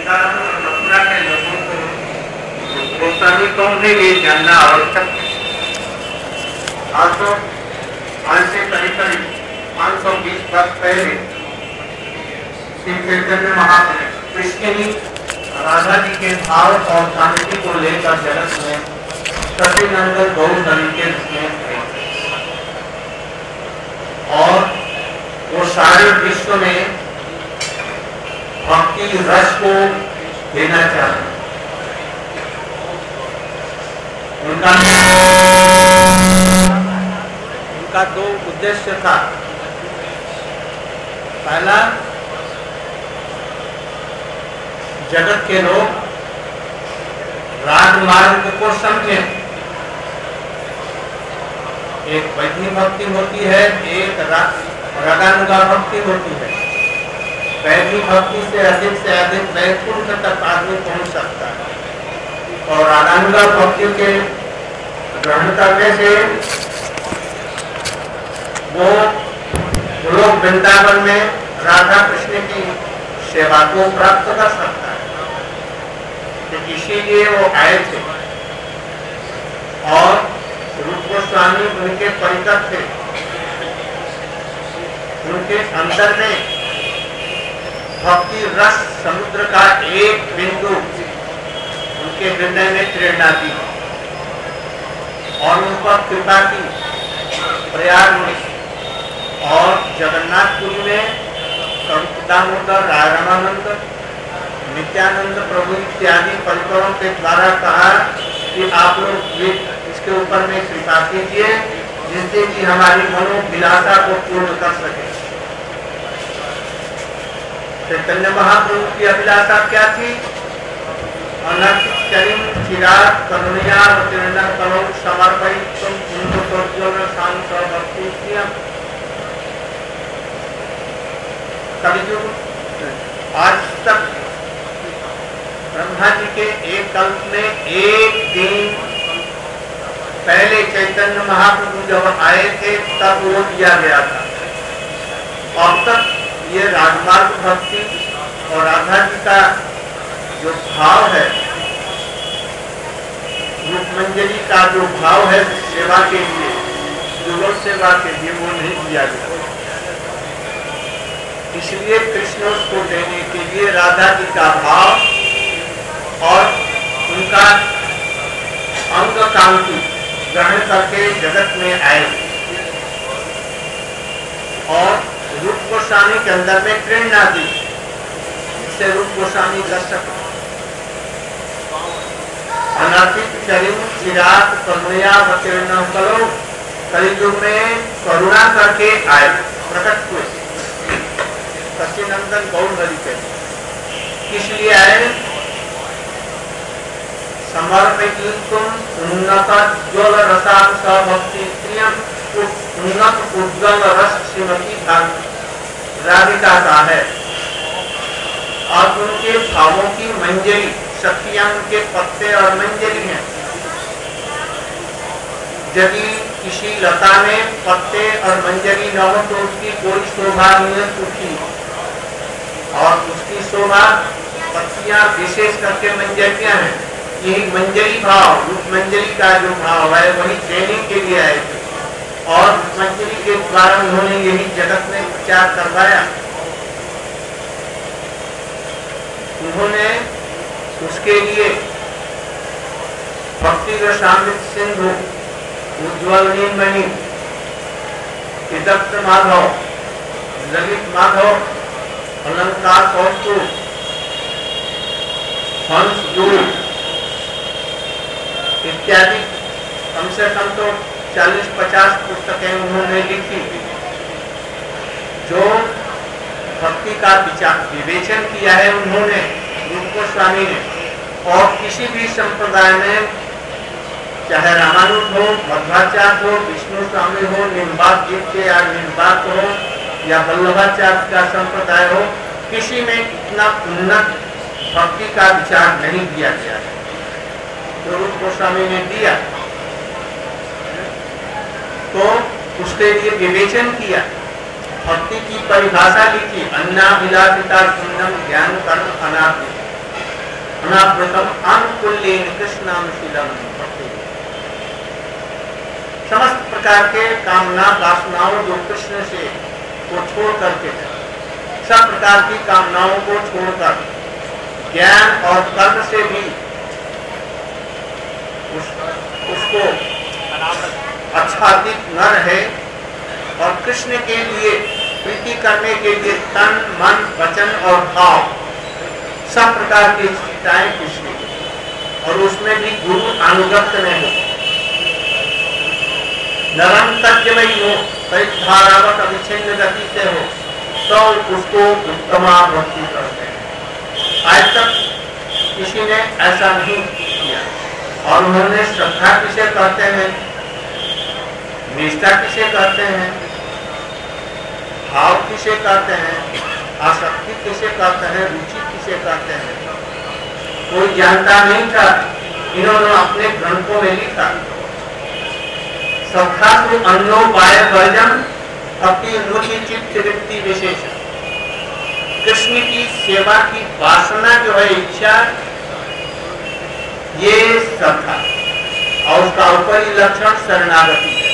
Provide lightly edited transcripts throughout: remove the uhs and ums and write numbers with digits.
वृंदावन और मथुरा के लोगों को गोस्वामी कौन है ये जानना आवश्यक है। आज से करीब 520 वर्ष पहले श्री चैतन्य महाप्रभु कृष्ण राधा जी के भाव और शांति को लेकर जगत में सतीनंदन गौर नदी के रूप में थे और वो सारे विश्व में भक्ति रस को देना चाहते। उनका दो उद्देश्य था। पहला, जगत के लोग राजमार्ग को समझें। एक वैदिक भक्ति होती है, एक रागानुगा भक्ति होती है। वैदिक भक्ति से अधिक वैकुंठ तक आदमी पहुंच सकता है और रागानुगा भक्ति के ग्रहण करने से वो लोग वृंदावन में राधा कृष्ण की सेवा को प्राप्त कर सकता है। तो इसीलिए वो आए थे और रूप गोस्वामी उनके परिकर थे। उनके अंदर में भक्ति रस समुद्र का एक बिंदु उनके हृदय में प्रेरणा दी और उन पर कृपा की। प्रयाग में और जगन्नाथपुरी में दामोदर, रामानंद, नित्यानंद प्रभु इत्यादि परिकरों के द्वारा कहा कि आप लोग ये इसके ऊपर में कृपा कीजिए जिससे कि हमारी मनोभिलाषा को पूर्ण कर सके। चैतन्य महाप्रभु की अभिलाषा क्या थी? अनर्थिक चरिम चिराग करुणया अवतीर्ण करो समर्पयितुम कुंभोज्ज्वल शांत भक्ति कलियुग। आज तक ब्रह्मा जी के एक कल्प में एक दिन पहले चैतन्य महाप्रभु जब आए थे तब वो दिया गया था। अब तक ये राजमार्ग भक्ति और राधा जी का जो भाव है, रूप मंजरी का जो भाव है सेवा के लिए, युगल सेवा के लिए, वो नहीं दिया गया। इसलिए कृष्ण को देने के लिए राधा जी का भाव और उनका अंग कांति ग्रहण करके जगत में आए और रूप गोस्वामी के अंदर में प्रेरणा दी जिससे रूप गोस्वामी दर्शक अनर्थिक चरिम चिराग करुणया अवतीर्ण करो, कलियुग में करुणा करके आए, प्रकट हुए सच्चिदानंद गौर हरि के। किस लिए आए? समर्पयितुम उन्नत ज्वल रसाम भक्ति प्रियम। उन्नत उज्ज्वल रस श्रीमती राधिका का है और उनके भावों की मंजरी, शक्तियां उनके पत्ते और मंजरी हैं। यदि किसी लता में पत्ते और मंजरी न हो तो उसकी कोई शोभा नहीं होती और उसकी शोभा पत्तियां विशेष करके मंजरियां हैं। यही मंजरी भाव, रूप मंजरी का जो भाव है वही देने के लिए आए थे और मंजरी के द्वारा उन्होंने यही जगत में प्रचार करवाया। उन्होंने उसके लिए भक्ति रसामृत सिंधु, उज्ज्वल नीलमणि, विदग्ध माधव, ललित माधव, अलंकार कौस्तुभ, हंस दूर इत्यादि कम से कम तो 40-50 पुस्तकें उन्होंने लिखी जो भक्ति का विवेचन किया है उन्होंने, रूप गोस्वामी ने। और किसी भी संप्रदाय में, चाहे रामानुज हो, मध्वाचार्य हो, विष्णु स्वामी हो, निम्बाक गीत या निम्बाक हो या वल्लभाचार्य का संप्रदाय हो, किसी में इतना उन्नत भक्ति का विचार नहीं दिया गया है जो रूप गोस्वामी ने दिया। तो उसके लिए विवेचन किया, भक्ति की परिभाषा लिखी, अन्नाभिलाषिता सुन्नम ज्ञान कर्म अनादि। अनावृतम अनुकूल्येन कृष्णानुशीलम भक्ति। समस्त प्रकार के कामना वासनाओं जो कृष्ण से को छोड़ करके, सब प्रकार की कामनाओं को छोड़कर ज्ञान और कर्म से भी उसको आच्छादित न रहे और कृष्ण के लिए प्रीति करने के लिए तन मन वचन और भाव सब प्रकार की चिंताएं कृष्ण की, और उसमें भी गुरु अनुगत्य में हो, नरम तज्जमयी हो, परिधारावत अविच्छिन्न गति से हो, तो उसको उत्तमा भक्ति करते हैं। आज तक किसी ने ऐसा नहीं किया। और उन्होंने श्रद्धा किसे कहते हैं, निष्ठा किसे कहते हैं, भाव किसे कहते हैं, आसक्ति किसे कहते हैं, रुचि किसे कहते हैं, कोई जानता नहीं था। इन्होंने अपने ग्रंथों में लिखा, सखासु अन्योपाय वर्जन अपनी रुचि चित्त वृत्ति विशेष। कृष्ण की सेवा की वासना जो है, इच्छा, ये श्रद्धा, और उसका ऊपरी लक्षण शरणागति है।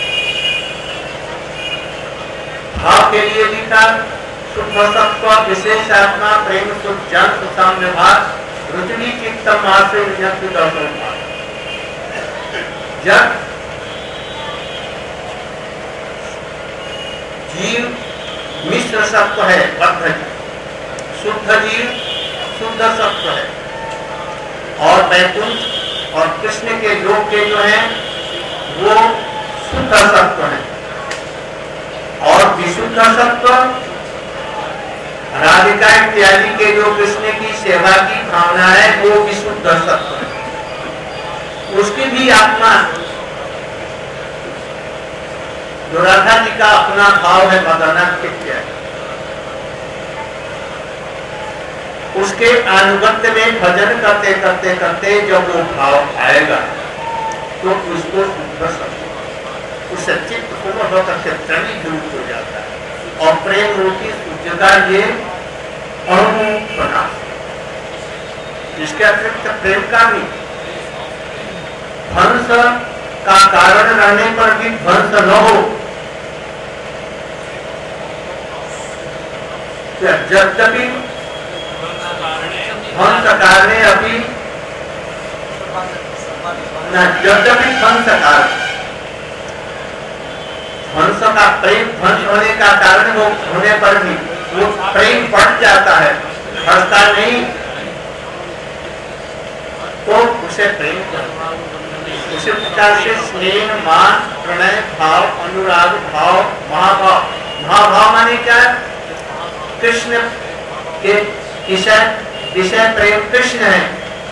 भाव के लिए लिखा, शुद्ध सत्व विशेषात्मा प्रेम सुख जन सुसाम्य भाव रुचि चित्तम आश्रय दर्शन। जब जीव मिश्र सत्व है, बद्ध जीव, शुद्ध जीव शुद्ध सत्व है, और वैकुंठ और कृष्ण के लोक के जो हैं वो शुद्ध सत्व है, और विशुद्ध सत्व राधिका इत्यादि के जो कृष्ण की सेवा की भावना है वो विशुद्ध सत्व है। उसकी भी आत्मा जो राधा जी का अपना भाव है मदनाथ इत्यादि, उसके अनुगत्य में भजन करते करते करते जब वो भाव आएगा तो उसको शुद्ध सत्व, उस चित्त को होकर के द्रवीभूत हो जाता है, और प्रेम रूपी शुद्धता ये अणु बना। इसके अतिरिक्त प्रेम का भी ध्वंस का कारण रहने पर भी ध्वंस न हो, यद्यपि ध्वंस कारणे अभी यद्यपि ध्वंस कारण, ध्वंस का प्रेम ध्वंस होने का कारण वो होने पर भी वो प्रेम बढ़ जाता है, हंसता नहीं, तो उसे प्रेम करता है। उसी प्रकार से स्नेह मान प्रणय भाव अनुराग भाव महाभाव, महाभाव माने क्या, कृष्ण के विषय प्रेम कृष्ण है,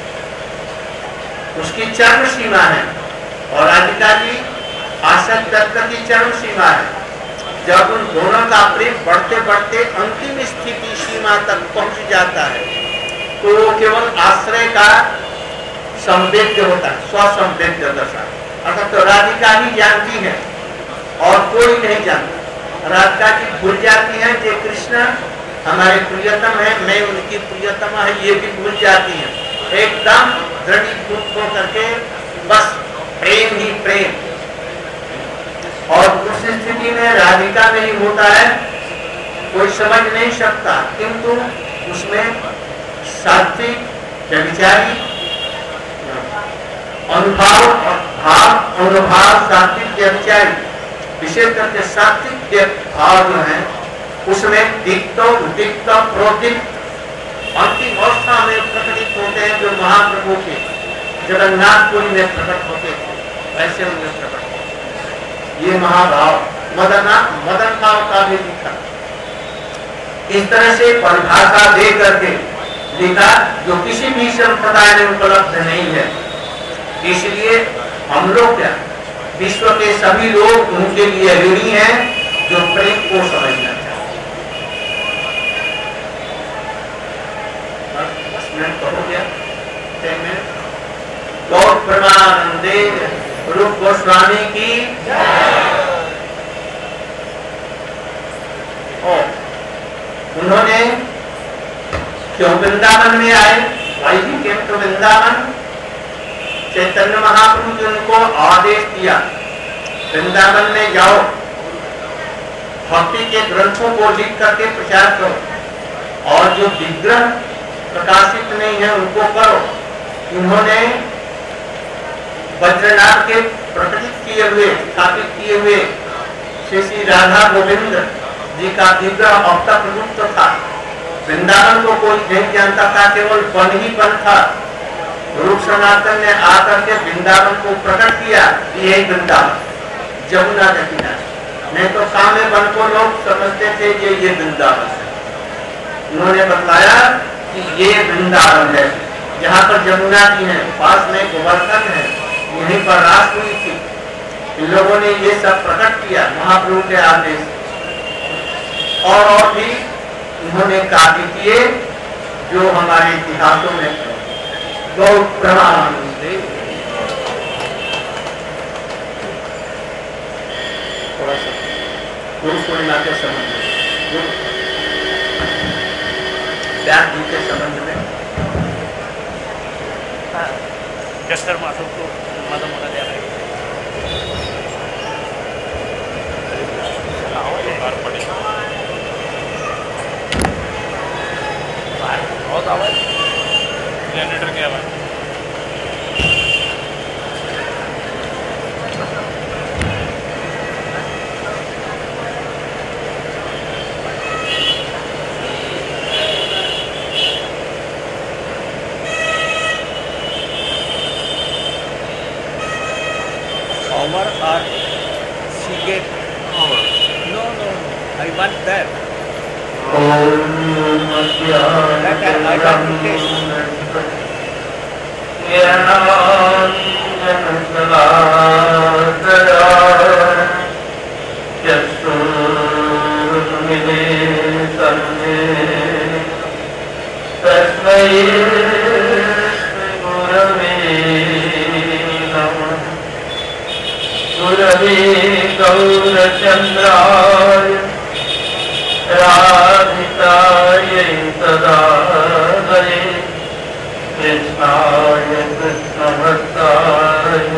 उसकी चरम सीमा है, और राधिका जी आसक्त दत्त की चरम सीमा है। जब उन दोनों का प्रेम बढ़ते बढ़ते अंतिम स्थिति सीमा तक पहुंच जाता है तो केवल आश्रय का संवेद्य होता है, स्वसंवेद्य दशा, अर्थात तो राधिका ही जानती है और कोई नहीं जानता। राधिका जी भूल जाती है कि कृष्ण हमारे प्रियतम है, मैं उनकी प्रियतमा है, ये भी भूल जाती है, एकदम दृढ़ीभूत हो करके बस प्रेम ही प्रेम। और उस स्थिति में राधिका में ही होता है, कोई समझ नहीं सकता, किंतु उसमें सात्विक व्यभिचारी अनुभाव और भाव अनुभाव सात्विक व्यभिचारी, विशेष करके सात्विक भाव जो है उसमें दिक्तो उदिक्तो प्रोदिक्त अंतिम अवस्था में प्रकटित होते हैं, जो महाप्रभु के जगन्नाथपुरी में प्रकट होते थे वैसे उनमें प्रकट होते। ये महाभाव मदन भाव का भी लिखा, इस तरह से परिभाषा दे करके लिखा जो किसी भी संप्रदाय में उपलब्ध नहीं है। इसलिए हम लोग क्या, विश्व के सभी लोग उनके लिए ऋणी हैं जो प्रेम को समझना चाहते। हो गया गौर परमानंदे रूप गोस्वामी की। उन्होंने क्यों वृंदावन में आए, वही के तो वृंदावन चैतन्य महाप्रभु जी उनको आदेश दिया, वृंदावन में जाओ, भक्ति के ग्रंथों को लिख करके प्रचार करो और जो विग्रह प्रकाशित नहीं है उनको करो। इन्होंने वज्रनाथ के प्रकटित किए हुए, स्थापित किए हुए श्री राधा गोविंद जी का विग्रह अब तक लुप्त था। वृंदावन को कोई नहीं जानता था, केवल वन ही वन था। रूप सनातन ने आकर के वृंदावन को प्रकट किया, यही वृंदावन जमुना के किनारे। नहीं तो कामे वन को लोग समझते थे ये वृंदावन है। उन्होंने बताया कि ये वृंदावन है, जहाँ पर जमुना जी है, पास में गोवर्धन है, यहीं पर रास हुई थी। इन लोगों ने ये सब प्रकट किया महाप्रभु के आदेश, और भी उन्होंने कार्य किए जो हमारे इतिहासों में बहुत प्रमाण थे। थोड़ा सा गुरु पूर्णिमा के संबंध में, व्यास जी के संबंध में जस्टर माधव को माधव मोड़ा दे रहे बहुत आवाज जनरेटर की आवाज। Hour or she get hour? No, I want that. That I want to taste. गुरवे गौरचन्द्राय राधिकायै तदालये कृष्णाय कृष्णभक्ताय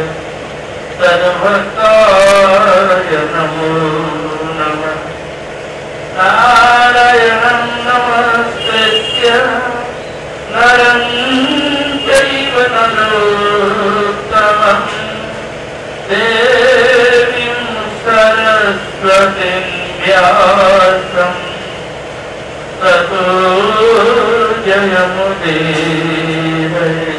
तद्भक्ताय नमो नमः। नारायणं नमस्कृत्य नरं चैव नरोत्तमम् देवीं सरस्वतीं व्यासं ततो जयमुदीरये।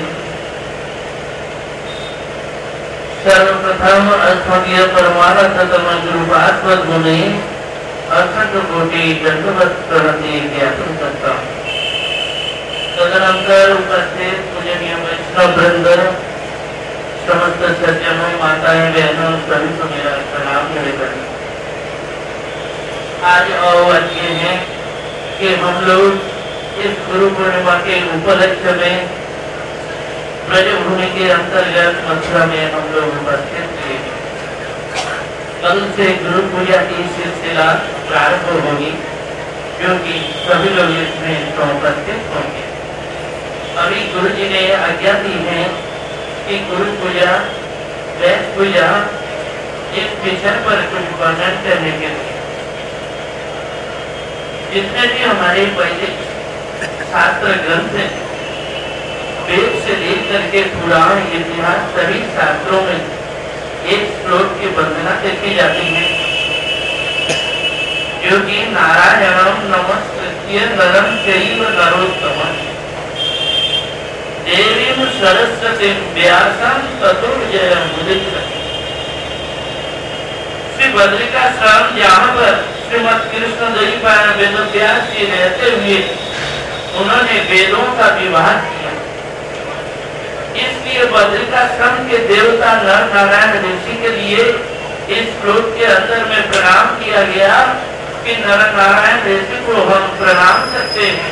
सर्वप्रथम अस्मदीय परमानंदतम गुरुपाद मुनि असंख्य कोटि दंडवत प्रणति ज्ञापन करता हूँ। तदनंतर उपस्थित पूजनीय वैष्णव वृंद, समस्त सज्जनों, माताएं, बहनों, सभी को मेरा प्रणाम निवेदन। आज अवसर ये है कि हम लोग इस गुरु पूर्णिमा के उपलक्ष्य में ब्रजभूमि के अंतर्गत मथुरा में हम लोग उपस्थित थे। कल से गुरु पूजा की सिलसिला प्रारंभ होगी, क्योंकि सभी लोग इसमें उपस्थित होंगे। अभी गुरु जी ने आज्ञा दी है कि गुरु पूजा, वैष्णव पूजा, इस विषय पर कुछ वर्णन करने के लिए, जितने भी हमारे वैदिक शास्त्र ग्रंथ हैं, वेद से लेकर के पुराण, इतिहास, सभी शास्त्रों में एक श्लोक की वंदना देखी जाती है, जो कि नारायणं नमस्कृत्य नरं चैव नरोत्तमम् देवीं सरस्वतीं व्यासं ततो जयमुदीरये। श्री बद्रिकाश्रम, जहाँ पर श्रीमद कृष्ण द्वैपायन वेद व्यास जी रहते हुए उन्होंने वेदों का विवाह किया, इसलिए बद्रिकाश्रम के देवता नर नारायण ऋषि के लिए इस श्लोक के अंदर में प्रणाम किया गया कि नर नारायण ऋषि को हम प्रणाम करते हैं।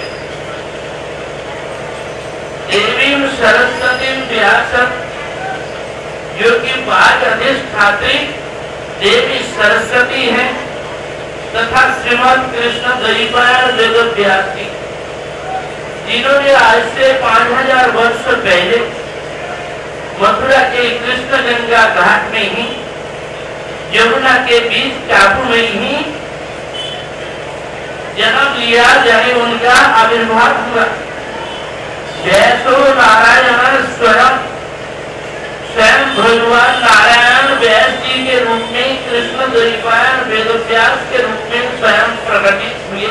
देवीं सरस्वतीं व्यासं, जो कि वाग अधिष्ठात्री देवी सरस्वती है, तथा श्रीमद कृष्ण द्वैपायन वेद व्यास जी, जिन्होंने आज से 5000 वर्ष पहले मथुरा के कृष्ण गंगा घाट में ही यमुना के बीच टापू में ही जन्म लिया, यानी उनका आविर्भाव हुआ। वैसो नारायण स्वयं भगवान नारायण व्यास जी के रूप में कृष्ण द्वैपायन वेदव्यास के रूप में स्वयं प्रकटित हुए।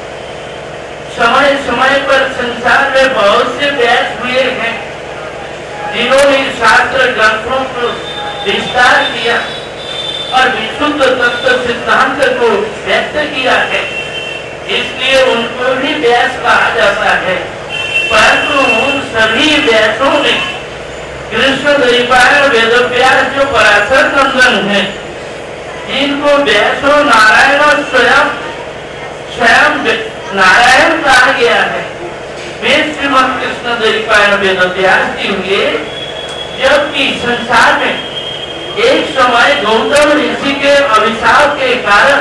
समय समय पर संसार में बहुत से व्यास हुए हैं जिन्होंने शास्त्र ग्रंथों को विस्तार किया और विशुद्ध तत्व सिद्धांत को व्यक्त किया है, इसलिए उनको भी व्यास कहा जाता है। परंतु उन सभी व्यासों ने कृष्ण द्वैपायन वेदव्यास जो पराशर नंदन है, जिनको व्यासो नारायण स्वयं नारायण कहा गया है, वे श्रीमद कृष्ण द्वैपायन वेदव्यास जी हुए। जबकि संसार में एक समय गौतम ऋषि के अभिशाप के कारण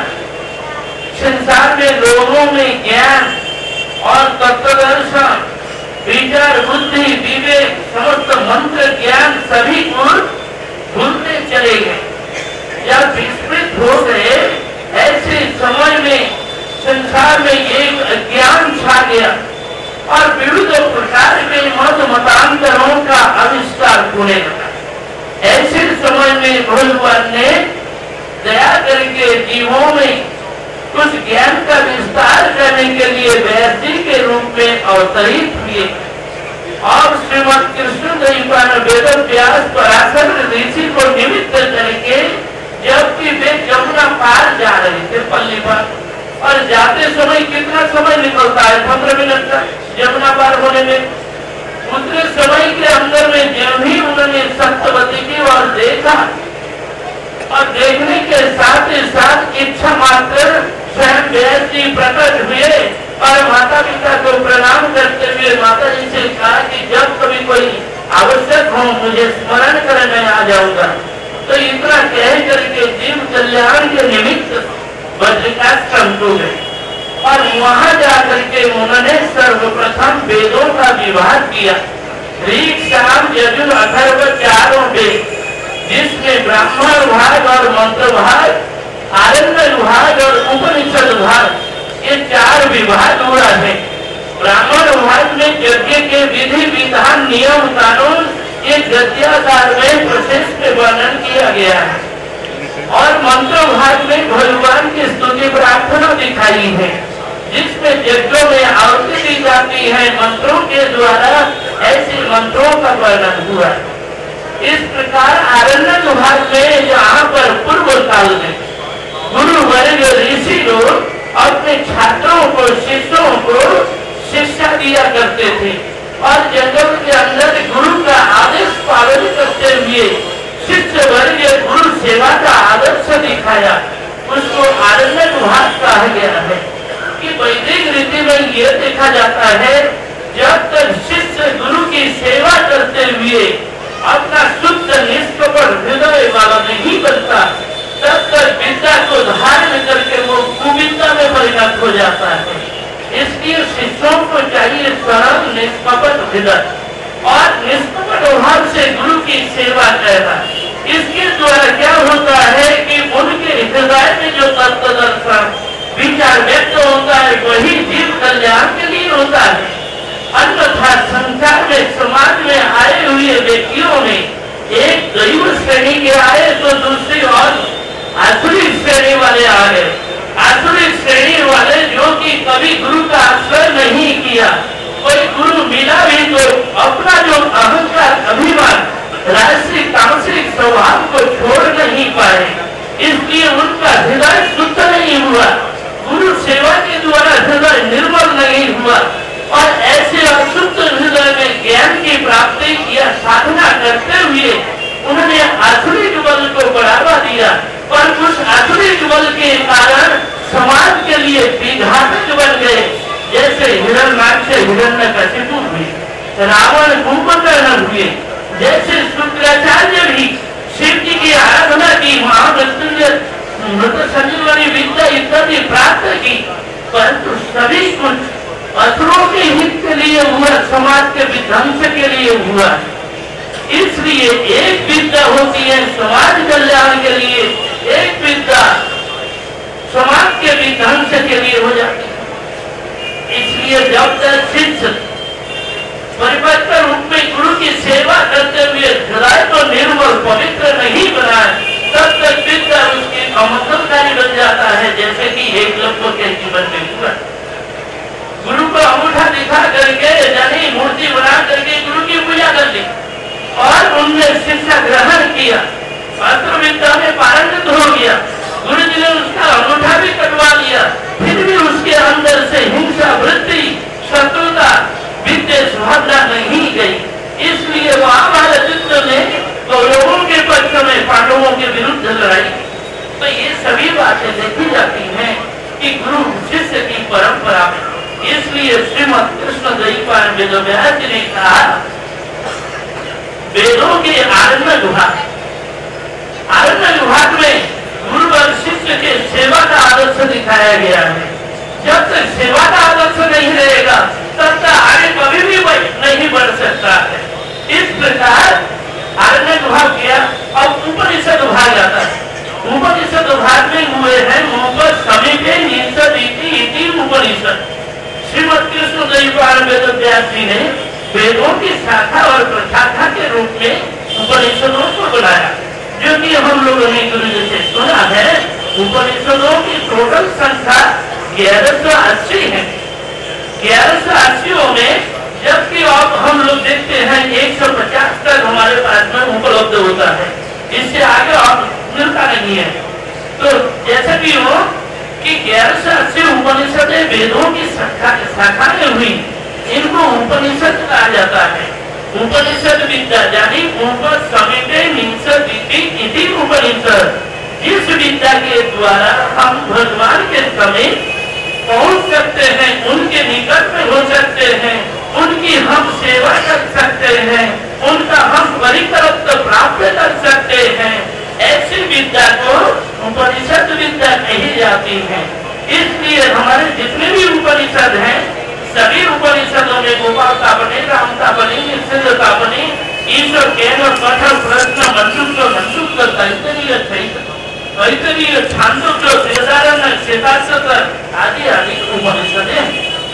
संसार में लोगों में ज्ञान और तत्वदर्शन, विचार, बुद्धि, विवेक, समस्त मंत्र ज्ञान सभी गुण भूलते चले गए। जब विस्मृत हो गए, ऐसे समय में संसार में एक अज्ञान छा गया और विविध प्रकार के मत मतांतरों का आविष्कार होने लगा। ऐसे समय में भगवान ने दया करके जीवों में कुछ ज्ञान का विस्तार करने के लिए व्यास जी के रूप में अवतरित हुए और श्रीमद कृष्ण द्वैपायन वेदव्यास पराशर ऋषि को निमित्त करके, जबकि वे यमुना पार जा रहे थे पल्ली पर, और जाते समय कितना समय निकलता है, 15 मिनट का यमुना पार होने में। उतने समय के अंदर में जब भी उन्होंने सत्यवती की ओर देखा और देखने के साथ ही साथ इच्छा मात्र स्वयं व्यास जी प्रकट हुए और माता पिता को प्रणाम करते हुए माता जी से कहा कि जब कभी कोई आवश्यक हो मुझे स्मरण कर, मैं आ जाऊंगा। तो इतना कह करके जीव कल्याण के निमित्त बद्रिकाश्रम को गए और वहां जाकर के उन्होंने सर्वप्रथम वेदों का विभाग किया। ऋग, साम, यजुर, अथर्व चारों वेद, जिसमें ब्राह्मण भाग और मंत्र भाग, आरण्य भाग और उपनिषद भाग, ये 4 विभाग हुआ है। ब्राह्मण भाग में यज्ञ के विधि विधान नियम कानून ये गद्याकार में प्रशेष में वर्णन किया गया है और मंत्र भाग में भगवान की स्तुति प्रार्थना दिखाई है, जिसमें यज्ञों में आहुति दी जाती है मंत्रों के द्वारा, ऐसे मंत्रों का वर्णन हुआ। इस प्रकार आरण्य भाग में यहाँ पर पूर्व काल में गुरु वर्ग ऋषि लोग अपने छात्रों को, शिष्यों को शिक्षा दिया करते थे और जंगल के अंदर गुरु का आदेश पालन करते हुए शिष्य वर्ग गुरु सेवा का आदर्श दिखाया। उसको आरण्य भाग कहा गया है कि वैदिक रीति में यह देखा जाता है, जब तक शिष्य गुरु की सेवा करते हुए अपना शुद्ध निष्कपट हृदय वाला नहीं बनता, तब तक विद्या को धारण करके वो कुविद्या में परिणत हो जाता है। इसलिए शिष्यों को चाहिए सरल निष्कपट हृदय और निष्कपट भाव से गुरु की सेवा करना। इसके द्वारा क्या होता है कि उनके हृदय में जो तत्व दर्शन विचार व्यक्त होता है वही जीव कल्याण के लिए होता है। अन्यथा संसार में समाज में आए हुए व्यक्तियों में एक दैव श्रेणी के आए तो दूसरी और आसुरी श्रेणी वाले आ गए। आसुरी श्रेणी वाले जो कि कभी गुरु का आश्रय नहीं किया, कोई गुरु मिला भी तो अपना जो अहंकार अभिमान राजसिक तामसिक स्वभाव को छोड़ नहीं पाए, इसलिए उनका हृदय शुद्ध नहीं हुआ, गुरु सेवा के द्वारा हृदय निर्मल नहीं हुआ और ऐसे अशुद्ध हृदय में ज्ञान की प्राप्ति या साधना करते हुए उन्होंने आसुरिक बल को बढ़ावा दिया और उस आसुरिक बल के कारण समाज के लिए विघातक बन गए। जैसे हिरण्याक्ष से हिरण्यकशिपु हुए, रावण कुंभकर्ण हुए, जैसे शुक्राचार्य भी शिव जी की आराधना की, महामृत्युंजय मृत संजीवनी विद्या इत्यादि प्राप्त की, परंतु सभी कुछ असुरों के हित के लिए हुआ, समाज के विध्वंस के लिए हुआ। इसलिए एक विद्या होती है समाज कल्याण के लिए, एक विद्या समाज के विध्वंस के लिए हो जाती है। इसलिए जब तक शिष्य परिपक्व रूप में गुरु की सेवा करते हुए हृदय को निर्मल पवित्र नहीं बनाए, तब तक विद्या उसकी अमंगलकारी बन जाता है, जैसे कि एक लोग के जीवन में हुआ। गुरु को अंगूठा दिखा करके यानी मूर्ति बना करके गुरु की पूजा कर ली और उनने शिक्षा ग्रहण किया, अस्त्र विद्या में पारंगत हो गया। गुरु जी ने उसका अंगूठा भी कटवा लिया, फिर भी उसके अंदर से हिंसा वृत्ति, शत्रुता, विद्वेष भावना नहीं गई। इसलिए महाभारत युद्ध में कौरवों के पक्ष में पांडवों के विरुद्ध लड़ाई। तो ये सभी बातें देखी जाती हैं कि गुरु शिष्य की परंपरा में। इसलिए श्रीमद कृष्ण द्वैपायन वेदव्यास जी ने कहा, वेदों के आरण्य विभाग में गुरु और शिष्य के सेवा का आदर्श दिखाया गया है। जब तक सेवा का आदर्श नहीं रहेगा तब तक आगे कभी भी नहीं बढ़ सकता है। इस प्रकार आरण्य विभाग किया। अब उपनिषद विभाग आता है। उपनिषद विभाग में हुए हैं उपनिषद। श्रीमद कृष्ण द्वैपायन वेदव्यास जी ने वेदों की शाखा और प्रशाखा के रूप में उपनिषदों को बनाया, जो कि हम लोगों ने गुरु जी से सुना है। उपनिषदों की टोटल संख्या 1180 है। 1180 में जबकि अब हम लोग देखते हैं 150 तक हमारे पास में उपलब्ध होता है, इससे आगे अब मिलता नहीं है। तो जैसे भी हो कि 1180 उपनिषदें वेदों की शाखा में हुई, इनको उपनिषद कहा जाता है। उपनिषद विद्या यानी उपनिषद, जिस विद्या के द्वारा हम भगवान के समीप पहुंच सकते हैं, उनके निकट में हो सकते हैं, उनकी हम सेवा कर सकते हैं, उनका हम परिकरत्व प्राप्त कर सकते हैं। ऐसी विद्या को उपनिषद विद्या कही जाती है। इसलिए हमारे जितने भी उपनिषद हैं, सभी उपनिषदों में गोपाल तापने, राम तापने, सिद्ध तापने, ईश्वर केवल कठोर प्रश्न मंसूक तैतरीय छांदोग्य वेदारण्य श्वेताश्वतर आदि आदि उपनिषदें।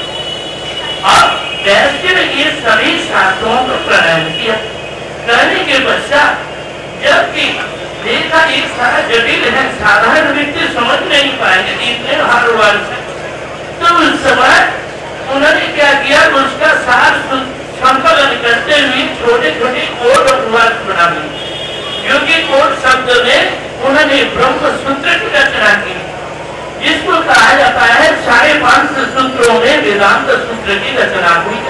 अब व्यास जी ने ये सभी शास्त्रों को प्रणयन किया। करने के पश्चात जबकि देखा एक सारा जटिल है, साधारण व्यक्ति समझ नहीं पाएंगे इतने हार्डवार से, तो उस समय उन्होंने क्या किया, उसका सार संकलन करते हुए छोटे छोटे कोड बना दिए, क्योंकि कोड शब्द में उन्होंने ब्रह्म सूत्र की रचना की, जिसको कहा जाता है 550 सूत्रों में वेदांत सूत्र की रचना हुई,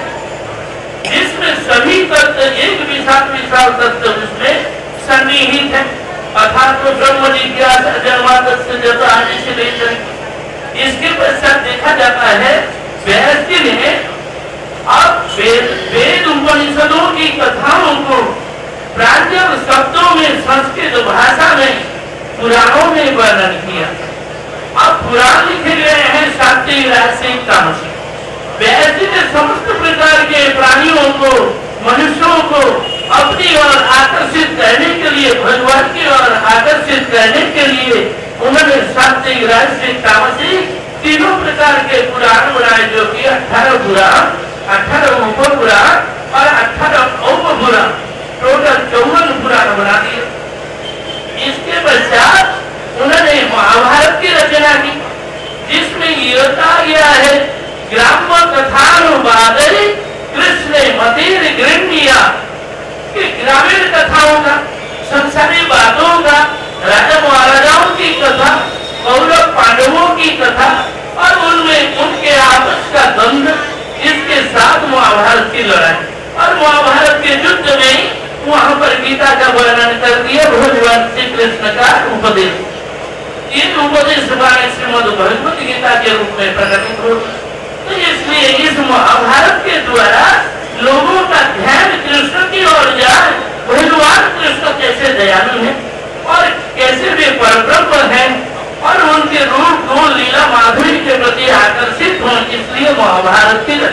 जिसमें सभी तत्व एक विशाल तत्व उसमें सन्निहित है। अर्थात तो ब्रह्म जिज्ञासा जन्मादस्य जब आदि से लेकर इसके पश्चात देखा जाता है व्यास जी ने अब वेद उपनिषदों की कथाओं को प्राचीन शब्दों में संस्कृत भाषा में पुराणों में वर्णन किया। अब पुराण लिखे गए हैं सात्विक, राजसिक, तामसिक। व्यास जी ने समस्त प्रकार के प्राणियों को, मनुष्यों को अपनी ओर आकर्षित करने के लिए, भगवान की ओर आकर्षित करने के लिए उन्होंने सात्विक, राजसिक, तामसिक तीनों प्रकार के पुराण बनाए, जो कि 18 पुराण, 18 उपपुराण और 18 उपपुराण, टोटल 54 पुराण बना दिए। इसके पश्चात उन्होंने महाभारत की रचना की, जिसमें ये कहा गया है ग्राम्य कथानुवादे कृष्ण मतिर गृह्णीया, कि ग्रामीण कथाओं का, संसारी बातों का, राजा महाराजाओं की कथा, कौरव पांडवों की कथा और उनमें उनके आपस का द्वंद्व, इसके साथ महाभारत की लड़ाई और महाभारत के युद्ध में वहां पर गीता का वर्णन कर दिया, भगवान श्री कृष्ण का उपदेश। इन उपदेश श्रीमद भगवत गीता के रूप में प्रकटित हो। तो इसलिए इस महाभारत के द्वारा लोगों का ध्यान कृष्ण की ओर जाए, भगवान कृष्ण कैसे दयालु हैं और कैसे वे परब्रह्म हैं और उनके रूप गुण लीला माधुरी के प्रति आकर्षित हों, इसलिए महाभारत की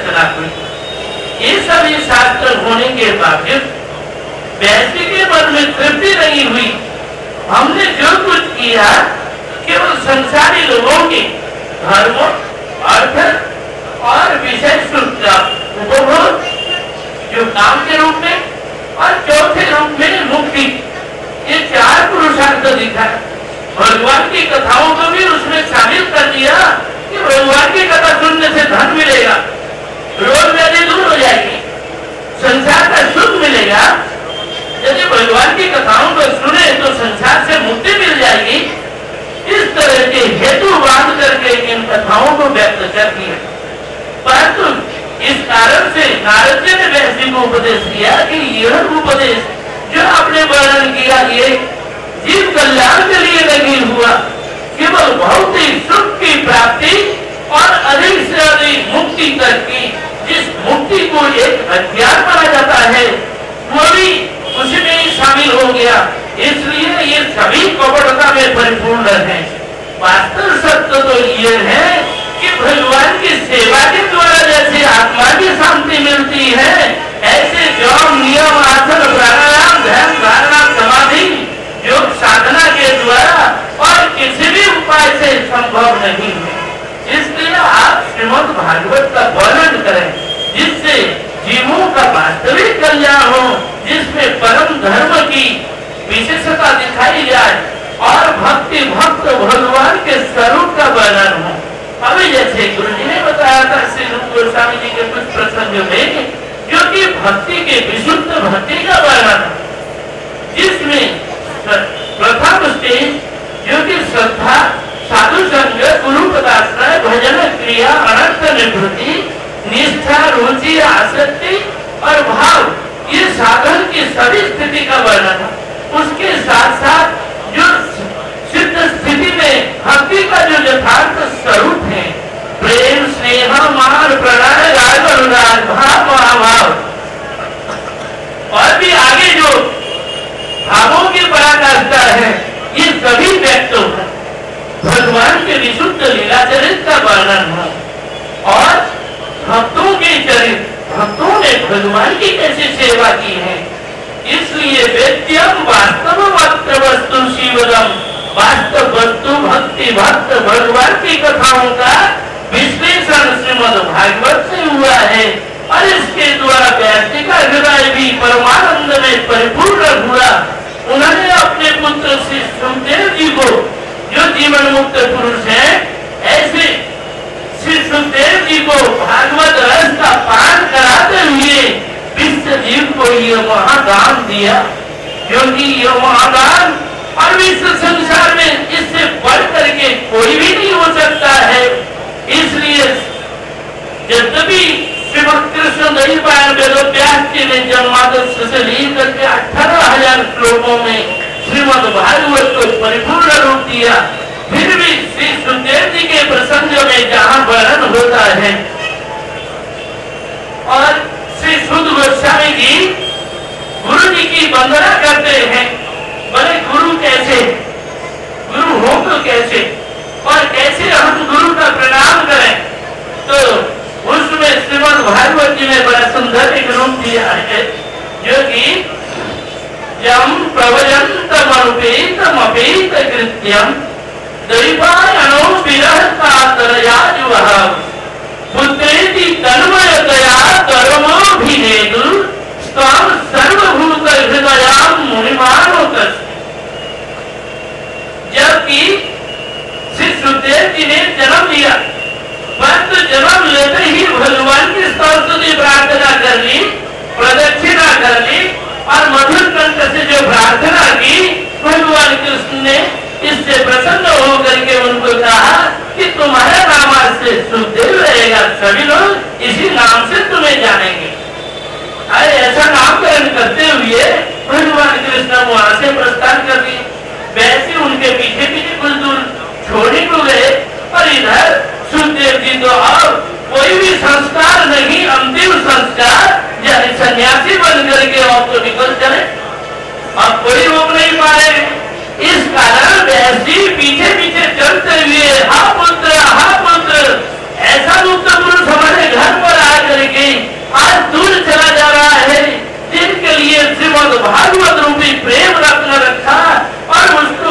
हमने जो कुछ किया केवल संसारी लोगों के धर्म, अर्थ और विषय सुख का उपभोग जो काम के रूप में, और चौथे रूप में मुक्ति, ये चार पुरुषार्थ दिखा। भगवान की कथाओं को भी उसमें शामिल कर दिया कि भगवान की कथा सुनने से धन मिलेगा, रोग व्याधि दूर हो जाएगी, संसार का सुख मिलेगा। यदि भगवान की कथाओं को सुने तो संसार से मुक्ति मिल जाएगी। इस तरह के हेतु बांध करके इन कथाओं को व्यक्त कर दिया। परंतु इस कारण से नारद जी ने व्यास जी को उपदेश किया कि यह उपदेश जो आपने वर्णन किया ये जीव कल्याण के लिए नहीं हुआ, केवल भौतिक सुख की प्राप्ति और अधिक से अधिक मुक्ति तक की, जिस मुक्ति को एक हथियार माना जाता है वो भी उसी में ही शामिल हो गया। इसलिए ये सभी कपटता में परिपूर्ण है। वास्तव सत्य तो ये है कि भगवान की सेवा के द्वारा जैसे आत्मा की शांति मिलती है, ऐसे जौन, नियम, आसन, प्राणायाम, ध्यान, धारणा, समाधि, योग साधना के द्वारा और किसी भी उपाय से संभव नहीं है। इसलिए आप श्रीमद् भागवत का वर्णन करें जिससे जीवों का वास्तविक कल्याण हो, जिसमें परम धर्म की विशेषता दिखाई जाए और भक्ति भक्त भगवान के स्वरूप का वर्णन हो। अभी जैसे गुरु जी ने बताया था श्री रूप गोस्वामी जी के कुछ प्रसंग में, जो कि भक्ति के विशुद्ध भक्ति का वर्णन, जिसमें प्रथम स्टेज जो कि श्रद्धा, साधु संग, गुरु पदाश्रय, भजन क्रिया, अनर्थ निवृत्ति, निष्ठा, रुचि, आसक्ति और भाव, ये साधन की सभी स्थिति का वर्णन है। उसके साथ साथ जो सिद्ध स्थिति में भक्ति का जो यथार्थ स्वरूप है, प्रेम, स्नेह, मान, प्रणय, राग, अनुराग, भाव, महाभाव, और भी आगे जो भावों की पराकाष्ठा है, ये सभी व्यक्त होगा। भगवान के विशुद्ध लीला चरित्र का वर्णन है और भक्तों के चरित्र, भक्तों ने भगवान की कैसी सेवा की है। इसलिए वेद्यम वास्तव मात्र वस्तु शिवदम, वास्तव वस्तु भक्ति भक्त भगवान की कथाओं का विश्लेषण श्रीमद् भागवत से हुआ है और इसके द्वारा व्यास जी का हृदय भी परमानंद में परिपूर्ण हुआ। उन्होंने अपने पुत्र श्री सुखदेव जी को, जो जीवन मुक्त पुरुष है, ऐसे श्री सुखदेव जी को भागवत रस का पान कराते हुए विश्व जीव को यह महादान दिया, क्योंकि यह महादान और विश्व संसार में इससे बढ़ करके कोई भी नहीं हो सकता है। इसलिए यद्यपि श्रीमद कृष्ण द्वैपायन वेदव्यास जी ने जन्मादर्श से लेकर के 18,000 श्लोकों में श्रीमद् भागवत को परिपूर्ण रूप दिया, फिर भी श्री सुखदेव जी के प्रसंग में जहाँ वर्णन होता है और श्री सुध गोस्वामी जी गुरु जी की वंदना करते हैं, बोले गुरु कैसे, गुरु हो तो कैसे और कैसे हम गुरु का प्रणाम करें, तो उसमें श्रीमद् भागवत जी ने बड़ा सुंदर एक रूप दिया है, जो कि यम प्रवयंतम अनुपेतम अपेत कृत्यम दैवायनो विरह कातरया जुवः बुद्धेति तन्मयतया कर्मोभिनेतु स्वाम सर्वभूत हृदयाम मुनिमानोतस्। जबकि श्री सुखदेव जी ने जन्म लिया, परंतु जन्म लेते ही भगवान की स्तुति प्रार्थना कर ली, प्रदक्षिणा कर ली और मधुर कंठ से जो प्रार्थना की, भगवान कृष्ण ने इससे प्रसन्न होकर के उनको कहा कि तुम्हारा नाम आज से सुखदेव रहेगा, सभी लोग इसी नाम से तुम्हें जानेंगे। अरे ऐसा नामकरण करते हुए भगवान कृष्ण वहां से प्रस्थान कर दिए। वैसे उनके पीछे पीछे कुछ दूर छोड़ने को गए और इधर सुखदेव जी तो अब कोई भी संस्कार नहीं, अंतिम संस्कार यानी सन्यासी बन करके और तो निकल चले, अब कोई रोक नहीं पाए। इस कारण व्यास जी पीछे पीछे चलते हुए हा पुत्र ऐसा मुक्त पुरुष हमारे घर पर आकर के आज दूर चला जा रहा है, जिनके लिए श्रीमद् भागवत रूपी प्रेम रत्न रखा और उसको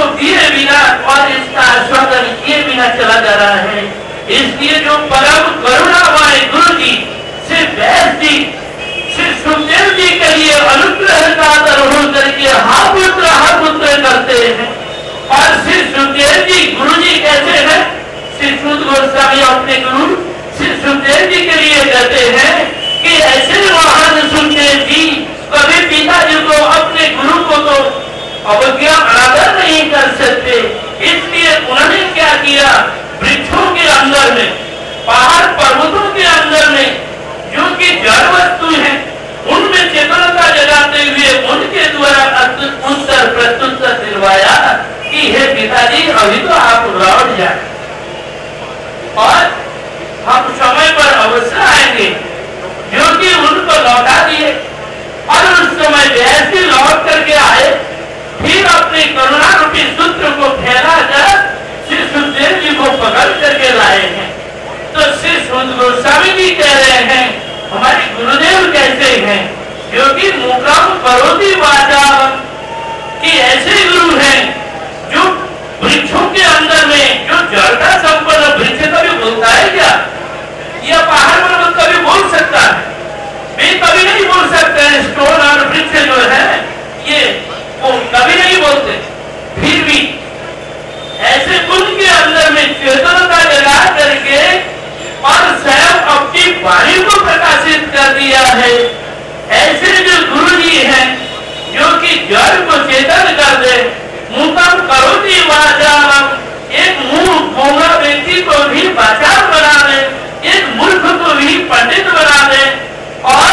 किया जा रहा है। इसलिए जो परम करुणामय गुरु जी श्री व्यास जी श्री सुखदेव जी के लिए अनुग्रह का आरोहण करके हा पुत्र करते हैं। और श्री सुखदेव जी गुरु जी कहते हैं, श्री सुध गोस्वामी अपने गुरु श्री सुखदेव जी के लिए कहते हैं कि ऐसे महान सुखदेव जी कभी पिताजी को अपने गुरु को तो अवज्ञा अनादर नहीं कर सकते। इसलिए उन्होंने क्या किया, वृक्षों के अंदर में, पहाड़ पर्वतों के अंदर में जो कि जड़ वस्तु है उनमें चेतनता जगाते हुए उनके द्वारा उत्तर प्रत्युत्तर दिलवाया कि हे पिताजी अभी तो आप लौट जाए और हम समय पर अवश्य आएंगे, जो कि उनको लौटा दिए। और उस समय जैसे लौट करके आए, फिर अपने करुणा रूपी सूत्र को फैलाकर श्री सुखदेव जी को पकड़ करके लाए हैं। तो श्री सुध गोस्वामी जी कह रहे हैं हमारे गुरुदेव कैसे हैं, जो कि मुकम करोति वाचाम, कि ऐसे गुरु हैं जो वृक्षों के अंदर में जो जड़ता संपन्न वृक्ष कभी बोलता है क्या, या पहाड़ पर्वत कभी बोल सकता है? वे कभी नहीं बोल सकते हैं। स्टोन और वृक्ष जो है ये वो कभी नहीं बोलते। फिर भी ऐसे उनके अंदर में चेतनता जगा करके और स्वयं अपनी वाणी को प्रकाशित कर दिया है। ऐसे जो गुरु जी हैं जो कि जड़ को चेतन कर दे, मुकम करोति वाचाम, एक मुंह गूंगा व्यक्ति को भी वाचाल बना दे, एक मूर्ख को भी पंडित बना दे, और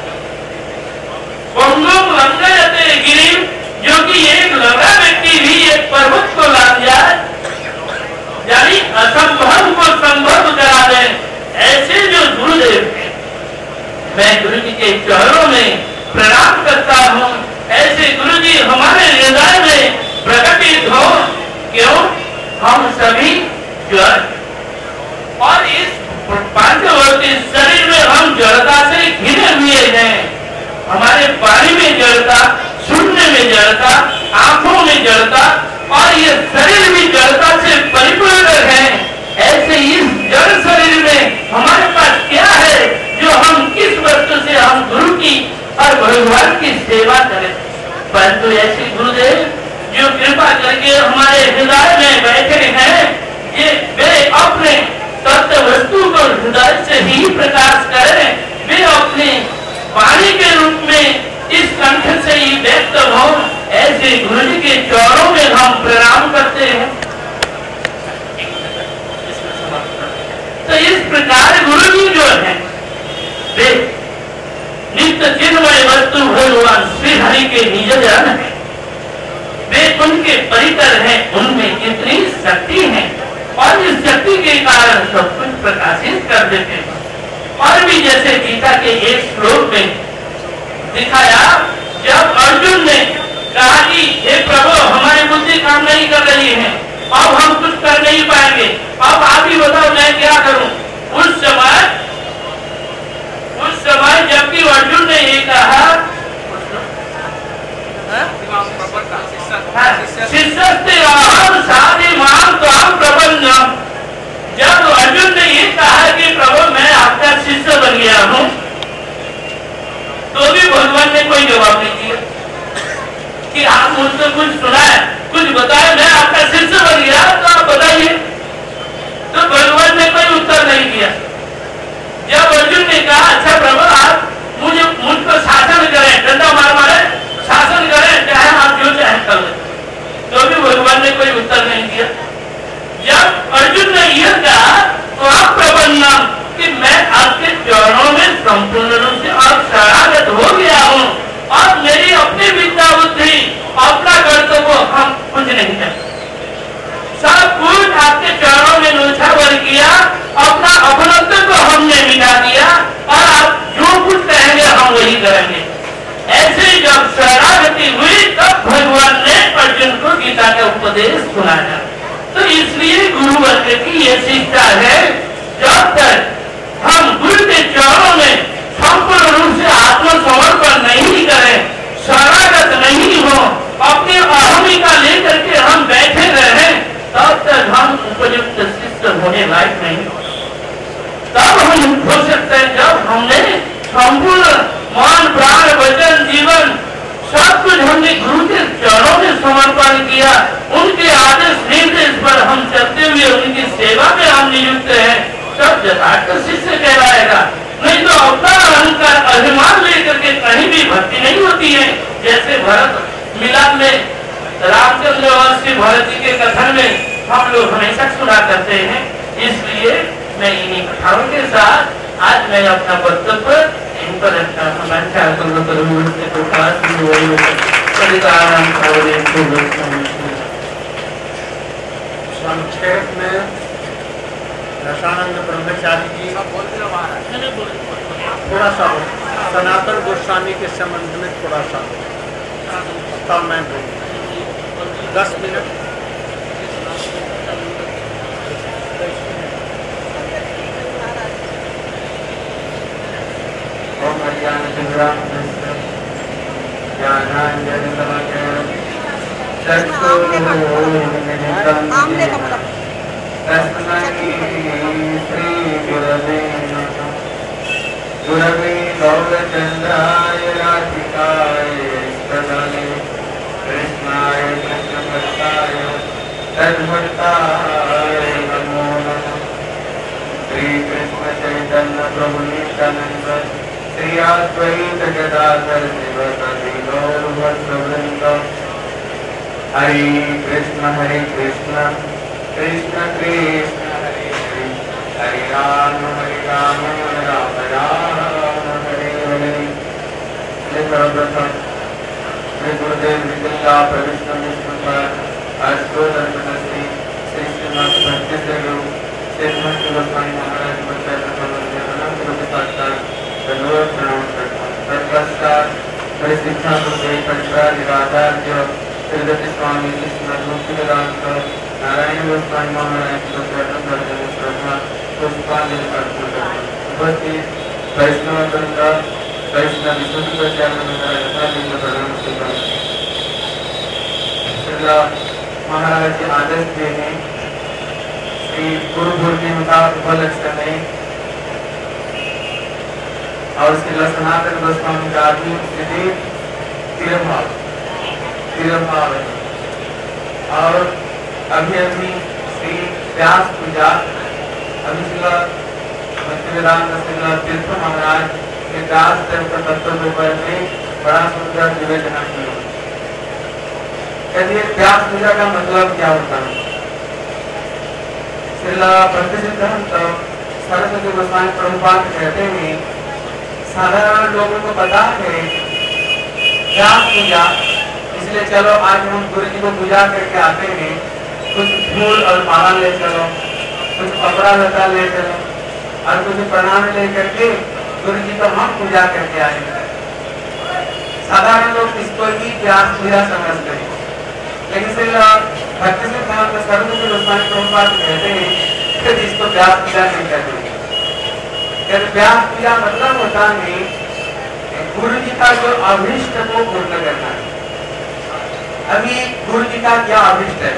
पंगुम लंघयते गिरिम, जो कि एक लंगड़ा व्यक्ति भी एक पर्वत को लांघ जाए, यानी असंभव को संभव करा दे। ऐसे जो गुरुदेव हैं, मैं गुरु जी के चरणों में प्रणाम करता हूँ। ऐसे गुरु जी हमारे हृदय में प्रकटित हो। क्यों? हम सभी जड़, और इस पांचवर्ती शरीर में हम जड़ता से घिरे हुए हैं। हमारे पानी में जड़ता, सुनने में जड़ता, आंखों में जड़ता, और ये शरीर भी जड़ता से परिपूर्ण है। ऐसे इस जड़ शरीर में हमारे पास क्या है जो हम किस वस्तु से हम गुरु की और भगवान की सेवा करें? परंतु ऐसे गुरुदेव जो कृपा करके हमारे हृदय में बैठे हैं, ये वे अपने तत्व वस्तु को हृदय से ही प्रकाश करें। वे अपने वाणी के रूप में इस कंठ से ही व्यक्त हो। ऐसे गुरु जी के चरणों में हम प्रणाम करते हैं। तो इस प्रकार गुरु जी जो है वे नित्य चिन्मय वस्तु भगवान श्री हरि के निज जन है। वे उनके परिकर हैं, उनमें कितनी शक्ति है, और इस शक्ति के कारण सब कुछ प्रकाशित कर देते हैं। और भी जैसे गीता के एक श्लोक में दिखाया, जब अर्जुन ने कहा कि हे प्रभु हमारी बुद्धि काम नहीं कर रही है, अब हम कुछ कर नहीं पाएंगे, अब आप ही बताओ मैं क्या करूं। उस समय जबकि अर्जुन ने ये कहा, शिष्यस्ते अहं साधि मां त्वां प्रपन्नम्, जब अर्जुन ने ये कहा कि प्रभु मैं आपका शिष्य बन गया हूँ, तो भी भगवान ने कोई जवाब नहीं दिया कि आप मुझसे कुछ सुनाए, कुछ बताए, मैं आपका शिष्य बन गया तो आप बताइए। तो भगवान ने कोई उत्तर नहीं दिया। जब अर्जुन ने कहा अच्छा प्रभु आप मुझको शासन करें, डंडा मार मारे शासन करें, चाहे आप जो चाहे कर लें, तो भी भगवान ने कोई उत्तर नहीं दिया। जब अर्जुन ने यह कहा तो आप प्रबंधन कि मैं आपके चरणों में संपूर्ण रूप से आप शरणागत हो गया हूँ, और मेरी अपनी विद्या बुद्धि अपना कर्तव्य हम कुछ नहीं कर, सब कुछ आपके चरणों में न्योछावर किया, अपना अपनत्व को हमने मिटा दिया, और आप जो कुछ कहेंगे हम वही करेंगे। ऐसे जब शरणागति हुई तब भगवान ने अर्जुन को गीता का उपदेश सुनाया। तो इसलिए गुरु वर्ग की ये शिक्षा है, जब तक हम गुरु के चरणों में संपूर्ण रूप से आत्मसमर्पण नहीं करें, शरणागत नहीं हो, अपने अहमिका लेकर के हम बैठे रहे, तब तक हम उपयुक्त शिष्य तब यथार्थ शिष्य कहलाएगा। नहीं तो अपना अहंकार अभिमान लेकर के कहीं भी भक्ति नहीं होती है। जैसे भरत मिलाप में रामचंद्र और श्री भरत जी के कथन में हम लोग हमेशा सुना करते हैं। इसलिए मैं इन्हीं कथाओं के साथ आज मैं अपना वक्तव्य इन पर रखता हूँ। संक्षेप में रसानंद ब्रह्मचारी जी थोड़ा सा सनातन गोस्वामी के संबंध में थोड़ा सा तब मैं 10 मिनट गुरवे गौरचंद्राय राधिकाय प्रदाने कृष्णाय कृष्णभक्ताय तद्भक्ताय नमो नमः। श्री कृष्ण चैतन्य प्रभु नित्यानंद श्री अद्वैत गदाधर शिवसदि गौरभद्रवृंद। हरे कृष्ण कृष्ण कृष्ण हरे हरे राम राम राम हरे हरे। सर्वप्रथम श्री गुरुदेव विद्या प्रविष्ट विष्णुपाद अष्टोत्तरमनस्ति श्री श्रीमद् भक्ति स्वरूप श्रीमद् गोस्वामी महाराज अनंत रूप साक्षात धन्यवाद प्रणाम करता हूँ। तत्पश्चात मेरे शिक्षा गुरुदेव पंचाचार्य श्रीदत्त स्वामी श्रीमद् मुक्तिवेदांत नारायण गोस्वामी महाराज श्रद्धा पुष्पांजलि अर्पण करता हूँ। उपस्थित वैष्णव वृंद वैष्णव विशुद्ध प्रणाम करता हूँ। श्रीला महाराज जी आदेश दिए हैं कि गुरु पूर्णिमा का उपलक्ष्य में और श्रीला सनातन गोस्वामी का भी स्थिति तिरभाव है। और अभी अभी श्री व्यास पूजा अभी श्रीला भक्तिवेदांत श्रीला तीर्थ महाराज के व्यास देव का तत्व में बड़ा सुंदर निवेदन किया। कहते व्यास पूजा का मतलब क्या होता है? श्रीला भक्ति सिद्धांत सरस्वती गोस्वामी प्रभुपाद कहते हैं साधारण लोगों को पता है व्यास पूजा, इसलिए चलो आज हम गुरु जी को पूजा करके आते हैं, कुछ फूल और माला ले चलो, कुछ कपड़ा लता ले चलो और कुछ प्रणाम ले करके गुरु जी को हम पूजा करके आएंगे। साधारण लोग इसको ही व्यास पूजा समझते हैं, लेकिन फिर भक्ति सिद्धांत सरस्वती गोस्वामी प्रभुपाद कहते हैं कि इसको व्यास पूजा नहीं कहते। कहते व्यास पूजा मतलब होता है गुरु जी का जो अभिष्ट को पूर्ण करना है। अभी गुरु जी का क्या अभिष्ट है?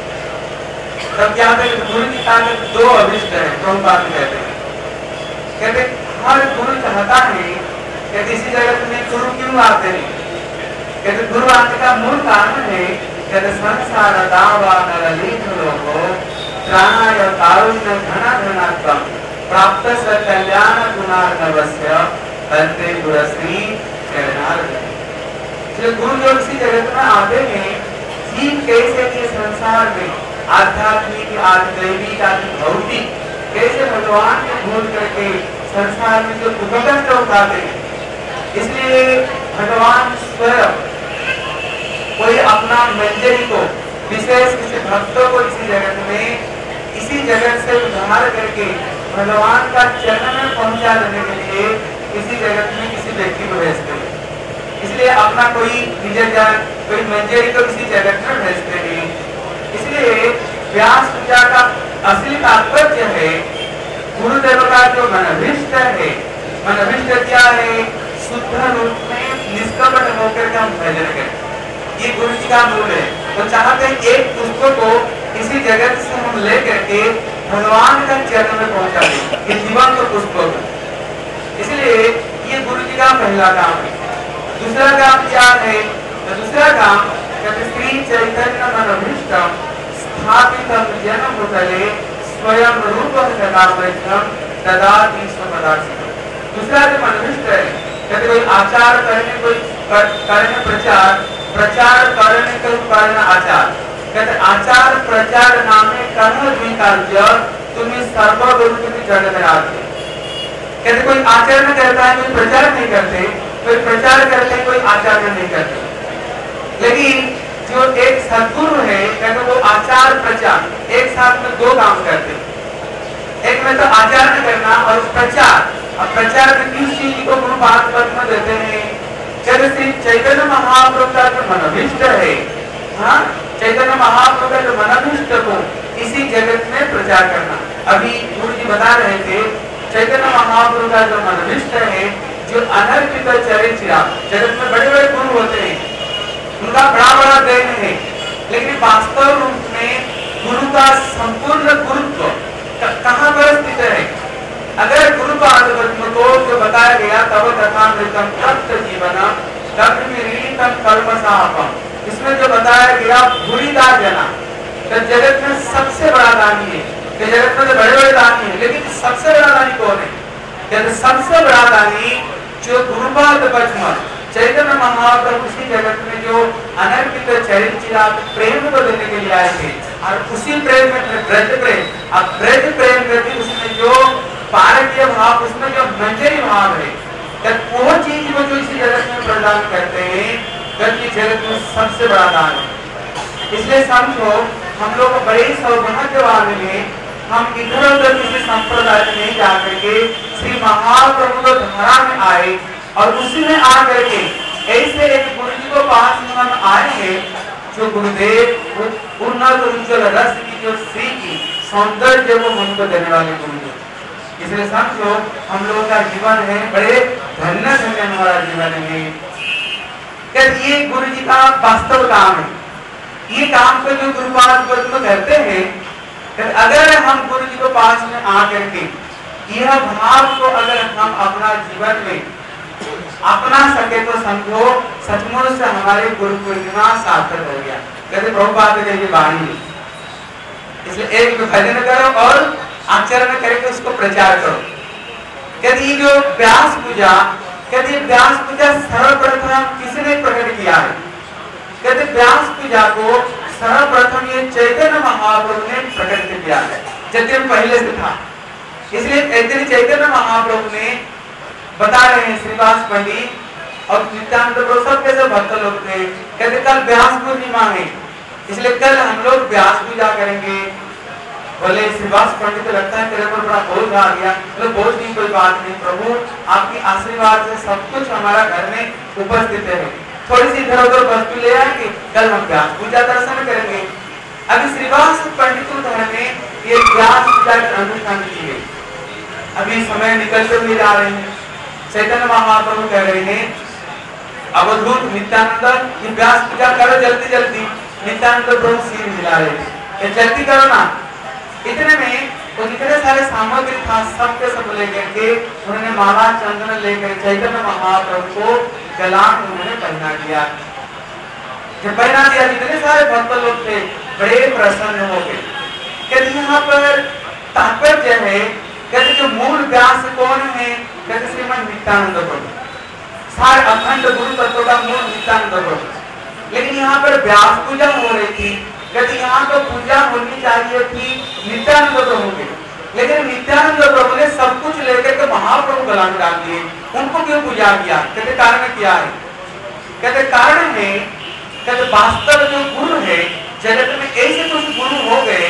तब क्या कहते गुरु जी का दो अभिष्ट है, प्रभुपाद कहते हैं। कहते हर गुरु चाहता है कि इसी जगत में गुरु क्यों आते हैं? कहते गुरु आने का मूल कारण है कहते संसार दावा नरलीन लोगो प्राणाय कारुण्य घना घनात्म प्राप्त स कल्याण गुणार्णवस्य तन्ते गुरश्री चरणार्घ। गुरु जो इसी जगत में आते हैं जीव कैसे के संसार में आध्यात्मिक आदि दैविक आदि भौतिक कैसे भगवान को भूल करके संसार में जो दुखकष्ट उठाते हैं, इसलिए भगवान स्वयं कोई अपना मंजरी को विशेष किसी भक्तों को इसी जगत में इसी जगत से उद्धार करके भगवान का चरण में पहुंचा देने के लिए इसी जगत में किसी व्यक्ति को भेजते हैं। इसलिए अपना कोई विजयजान कोई मंजरी को इसी जगत में भेजते हैं। इसलिए व्यास पूजा का असली तात्पर्य है गुरुदेव का जो मनभिष्ट है। मनभिष्ट क्या है? शुद्ध रूप में निष्कपट होकर के हम भजन करें, ये गुरु जी का मूल है। तो चाहते हैं एक पुष्प को इसी जगत से हम ले करके भगवान का चरण में पहुंचा दें, ये जीवन को पुष्प को। इसलिए ये गुरु जी का पहला काम है। दूसरा काम क्या है? तो दूसरा काम श्री चैतन्य मनभिष्टम स्थापित जन्म भूतले स्वयं रूप सदा वैष्णव ददाति स्वपदार्थम। दूसरा जो मनोविष्ट है, कहते कोई आचार करने, कोई करने प्रचार, प्रचार करने कोई करना आचार। कहते आचार प्रचार नामे कर्म द्वि कार्य तुम्हें सर्वगुरु की जगत राज्य। कहते कोई आचरण करता है, कोई प्रचार नहीं करते, कोई प्रचार करते कोई आचरण नहीं करते। लेकिन जो एक सद्गुरु है, कहते वो आचार प्रचार एक साथ में दो काम करते। एक में तो आचरण करना और प्रचार। अब प्रचार में किस चीज को गुरु बात में देते हैं? कहते श्री चैतन्य महाप्रभु का जो मनोभिष्ट है, हाँ, चैतन्य महाप्रभु का जो मनोभिष्ट को इसी जगत में प्रचार करना। अभी गुरु जी बता रहे थे चैतन्य महाप्रभु का जो मनोभिष्ट है, जो अनर्पित चरित्र चिराग। जगत में बड़े बड़े गुरु होते हैं, उनका बड़ा बड़ा देन है, लेकिन वास्तव रूप में गुरु का संपूर्ण गुरुत्व कहाँ पर स्थित है? अगर गुरु पाद को जो बताया गया तब तथा मृतम तप्त जीवन तम कर्म साहपम, इसमें जो बताया गया भूरिदा जना, तो जगत में सबसे बड़ा दानी है। कि जगत में तो बड़े बड़े दानी है, लेकिन सबसे बड़ा दानी कौन है? कहते सबसे बड़ा दानी जो गुरुपाद पचमल चैतन्य महाप्रभु उसी जगत में जो अनर्पित चरित्र चिराग प्रेम को देने के लिए आए थे, और उसी प्रेम में ब्रज प्रेम, अब ब्रज प्रेम में भी उसमें जो पारकीय भाव, उसमें जो मंजरी भाव है, वो चीज को जो इसी जगत में प्रदान करते हैं, क्योंकि जगत में सबसे बड़ा दान है। इसलिए समझो हम लोग बड़े सौभाग्यवान हैं, हम इधर उधर किसी संप्रदाय में नहीं जाकर के श्री महाप्रभु को धारा में आए, और उसी में आकर के ऐसे एक गुरु जी को पास में हम आए हैं जो गुरुदेव उन्नत उज्जवल रस की जो श्री की सौंदर्य को हमको देने वाले गुरु जी। इसलिए समझो हम लोगों का जीवन है बड़े धन्य धन्य हमारा जीवन है। ये गुरु जी का वास्तव काम है। ये काम को जो गुरुपाद को करते हैं, अगर हम गुरु जी को पास में आकर के यह भाव को अगर हम अपना जीवन में अपना सके तो समझो सचमुच से हमारे गुरु पूर्णिमा सार्थक हो गया। कहते प्रभुपाद की वाणी, इसलिए एक भजन करो और आचरण करके उसको प्रचार करो। कहते ये जो व्यास पूजा, कहते व्यास पूजा सर्वप्रथम किसने प्रकट किया है? कहते व्यास पूजा को सर्वप्रथम ये चैतन्य महाप्रभु ने प्रकट किया है, जब पहले से था। इसलिए चैतन्य महाप्रभु ने बता रहे हैं श्रीवास पंडित और नित्यानंद प्रभु सब कैसे भक्त लोग थे। कहते कल व्यास पूर्णिमा है, इसलिए कल हम लोग व्यास पूजा करेंगे। बोले श्रीवास पंडित लगता है तेरे पर बड़ा बोझ आ गया। तो बोझ की कोई बात नहीं प्रभु, आपकी आशीर्वाद से सब कुछ हमारा घर में उपस्थित है। थोड़ी सी इधर उधर वस्तु ले आएंगे, कल हम व्यास पूजा दर्शन करेंगे। अभी श्रीवास पंडित घर में ये व्यास पूजा के अनुष्ठान की गई। अभी समय निकलते हुए जा रहे हैं। चैतन्य महाप्रभु कह रहे हैं अवधूत नित्यानंद की व्यास पूजा करो जल्दी जल्दी। नित्यानंद प्रभु सिर हिला रहे, जल्दी करो ना। इतने में वो जितने सारे सामग्री था सबके सब लेकर के उन्होंने माला चंदन लेकर चैतन्य महाप्रभु को गला में उन्होंने पहना दिया। जब पहना दिया जितने सारे भक्त लोग थे बड़े प्रसन्न हो गए। कहते यहाँ पर तात्पर्य है, कहते जो मूल व्यास कौन है? कहते श्रीमद नित्यानंद प्रभु, सारे अखंड गुरु तत्व का मूल नित्यानंद प्रभु। लेकिन यहाँ पर व्यास पूजा हो रही थी, कहते यहाँ तो पूजा होनी चाहिए थी नित्यानंद प्रभु की, लेकिन नित्यानंद प्रभु ने सब कुछ लेकर के महाप्रभु गला में डाल दिए। उनको क्यों पूजा किया? कहते कारण क्या है? कहते कारण है, कहते वास्तव जो गुरु है जगत में ऐसे कुछ गुरु हो गए,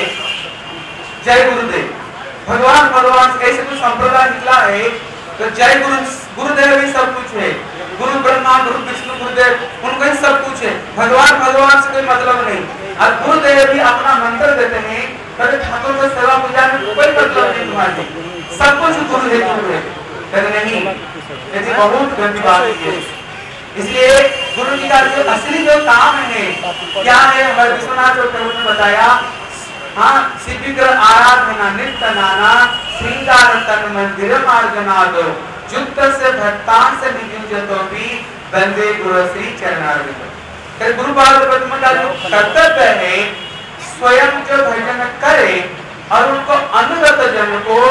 जय गुरुदेव, भगवान ऐसे कुछ संप्रदाय निकला है, तो जय गुरुदेव ही सब कुछ है। गुरु ब्रह्मा गुरु विष्णु गुरुदेव उनको ही सब कुछ है, भगवान से कोई मतलब नहीं। और गुरुदेव भी अपना मंत्र देते हैं, कहते ठाकुर को सेवा पूजा में कोई मतलब नहीं तुम्हारी, सब कुछ गुरु है। कहते नहीं, कहते बहुत गंदी बात है। इसलिए गुरु जी का जो असली जो काम है क्या है? हमारे विश्वनाथ प्रभु ने बताया, हाँ, शिविग्र आराधना नित्य नाना श्रृंगार तन मंदिर मार्जना दो युक्त से भक्तान से नियुजतो भी बंदे गुरु श्री चरणारविंद। गुरुपाद पद्म का जो कर्तव्य है स्वयं जो भजन करे और उनको अनुगत जन को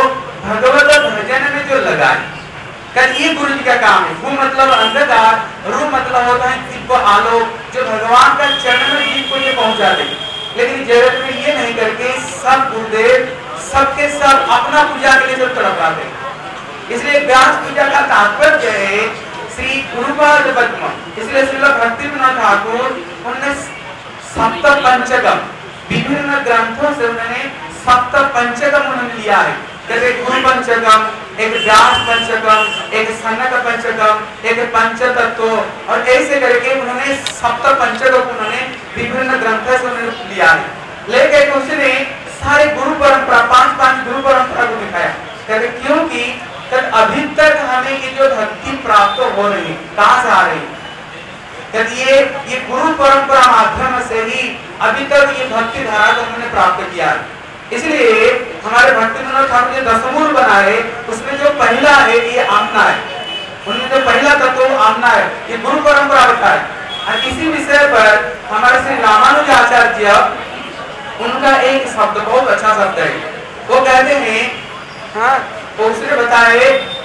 भगवत भजन में जो लगाए, ये गुरु जी का काम है। वो मतलब अंधकार, रू मतलब होता है दिव्य आलोक, जो भगवान का चरण में जीव को ये पहुंचा दे। लेकिन जगत में ये नहीं करके सब गुरुदेव सबके सब अपना पूजा के लिए सब तरफ आते। इसलिए व्यास पूजा का तात्पर्य है श्री गुरुपाद पद्म। इसलिए श्रील भक्तिविनोद ठाकुर उन्होंने सप्त पंचकम, विभिन्न ग्रंथों से उन्होंने सप्त पंचकम उन्होंने लिया है। जैसे गुरु पंचकम, एक व्यास पंचकम, एक सनक पंचकम, एक पंचतत्व, और ऐसे करके उन्होंने सप्त पंचकम उन्होंने विभिन्न ग्रंथों से उन्होंने लिया है। लेकिन उसने सारे गुरु परंपरा, पांच गुरु परंपरा को दिखाया। कहते क्योंकि अभी तक हमें ये जो भक्ति प्राप्त हो रही है, कहां से आ रही है? ये गुरु परंपरा माध्यम से ही अभी तक ये भक्ति धारा को हमने प्राप्त किया है। इसलिए हमारे भक्तिविनोद ठाकुर जी दशमूल बनाए, उसमें जो पहला है ये आमना है। उनमें जो पहला तत्व आमना है, ये गुरु परंपरा बताए। और इसी विषय पर हमारे श्री रामानुजाचार्य, उनका एक शब्द बहुत अच्छा शब्द है। वो कहते हैं, हाँ, तो उसने बताए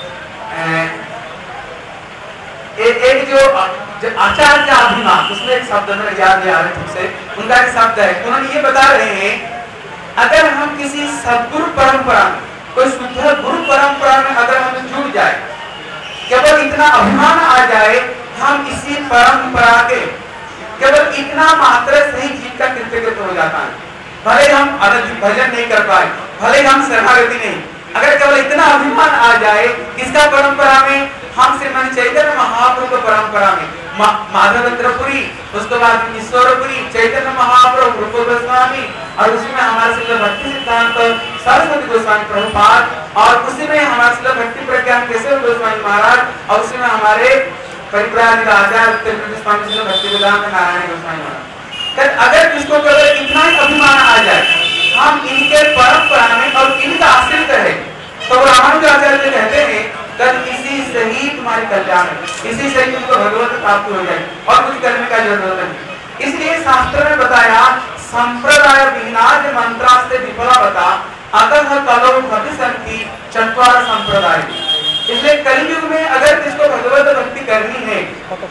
एक जो आचार्य अभिमान, उसमें एक शब्द में याद नहीं आ रहा ठीक से, उनका एक शब्द है। उन्होंने ये बता रहे हैं, अगर हम किसी सदगुरु परंपरा, कोई शुद्ध गुरु परंपरा में अगर हम जुड़ जाए, केवल इतना अभिमान आ जाए, हम इसी परंपरा के केवल इतना मात्र से ही जीव का कृतकृत हो जाता है। भले हम भजन नहीं कर पाए, भले हम शरणागति नहीं, अगर केवल इतना अभिमान आ जाए, किसका परंपरा में? हम श्रीमन चैतन्य महाप्रभु परंपरा में, माधवेंद्रपुरी, उसके बाद ईश्वरपुरी, चैतन्य महाप्रभु, रूप गोस्वामी, और उसी में हमारे श्रील भक्ति सिद्धांत सरस्वती गोस्वामी प्रभुपाद, और उसी में हमारे श्रील भक्ति प्रज्ञान केशव गोस्वामी महाराज, और उसी में हमारे परिप्राजक आचार्य स्वामी श्रील भक्ति वेदांत नारायण गोस्वामी महाराज। अगर जिसको केवल इतना ही अभिमान आ जाए, हम इनके परंपरा में और इनका आश्रित है, तो रामानुजाचार्य कहते हैं इसी से ही तुम्हारी कल्याण है, इसी से ही तुमको भगवत प्राप्ति हो जाए, और कुछ करने का जरूरत नहीं। इसलिए शास्त्र में बताया, संप्रदाय विनाज मंत्रास्ते विफला बता, अतः कलो भक्ति चत्वार संप्रदाय। इसलिए कलयुग में अगर जिसको भगवत भक्ति करनी है,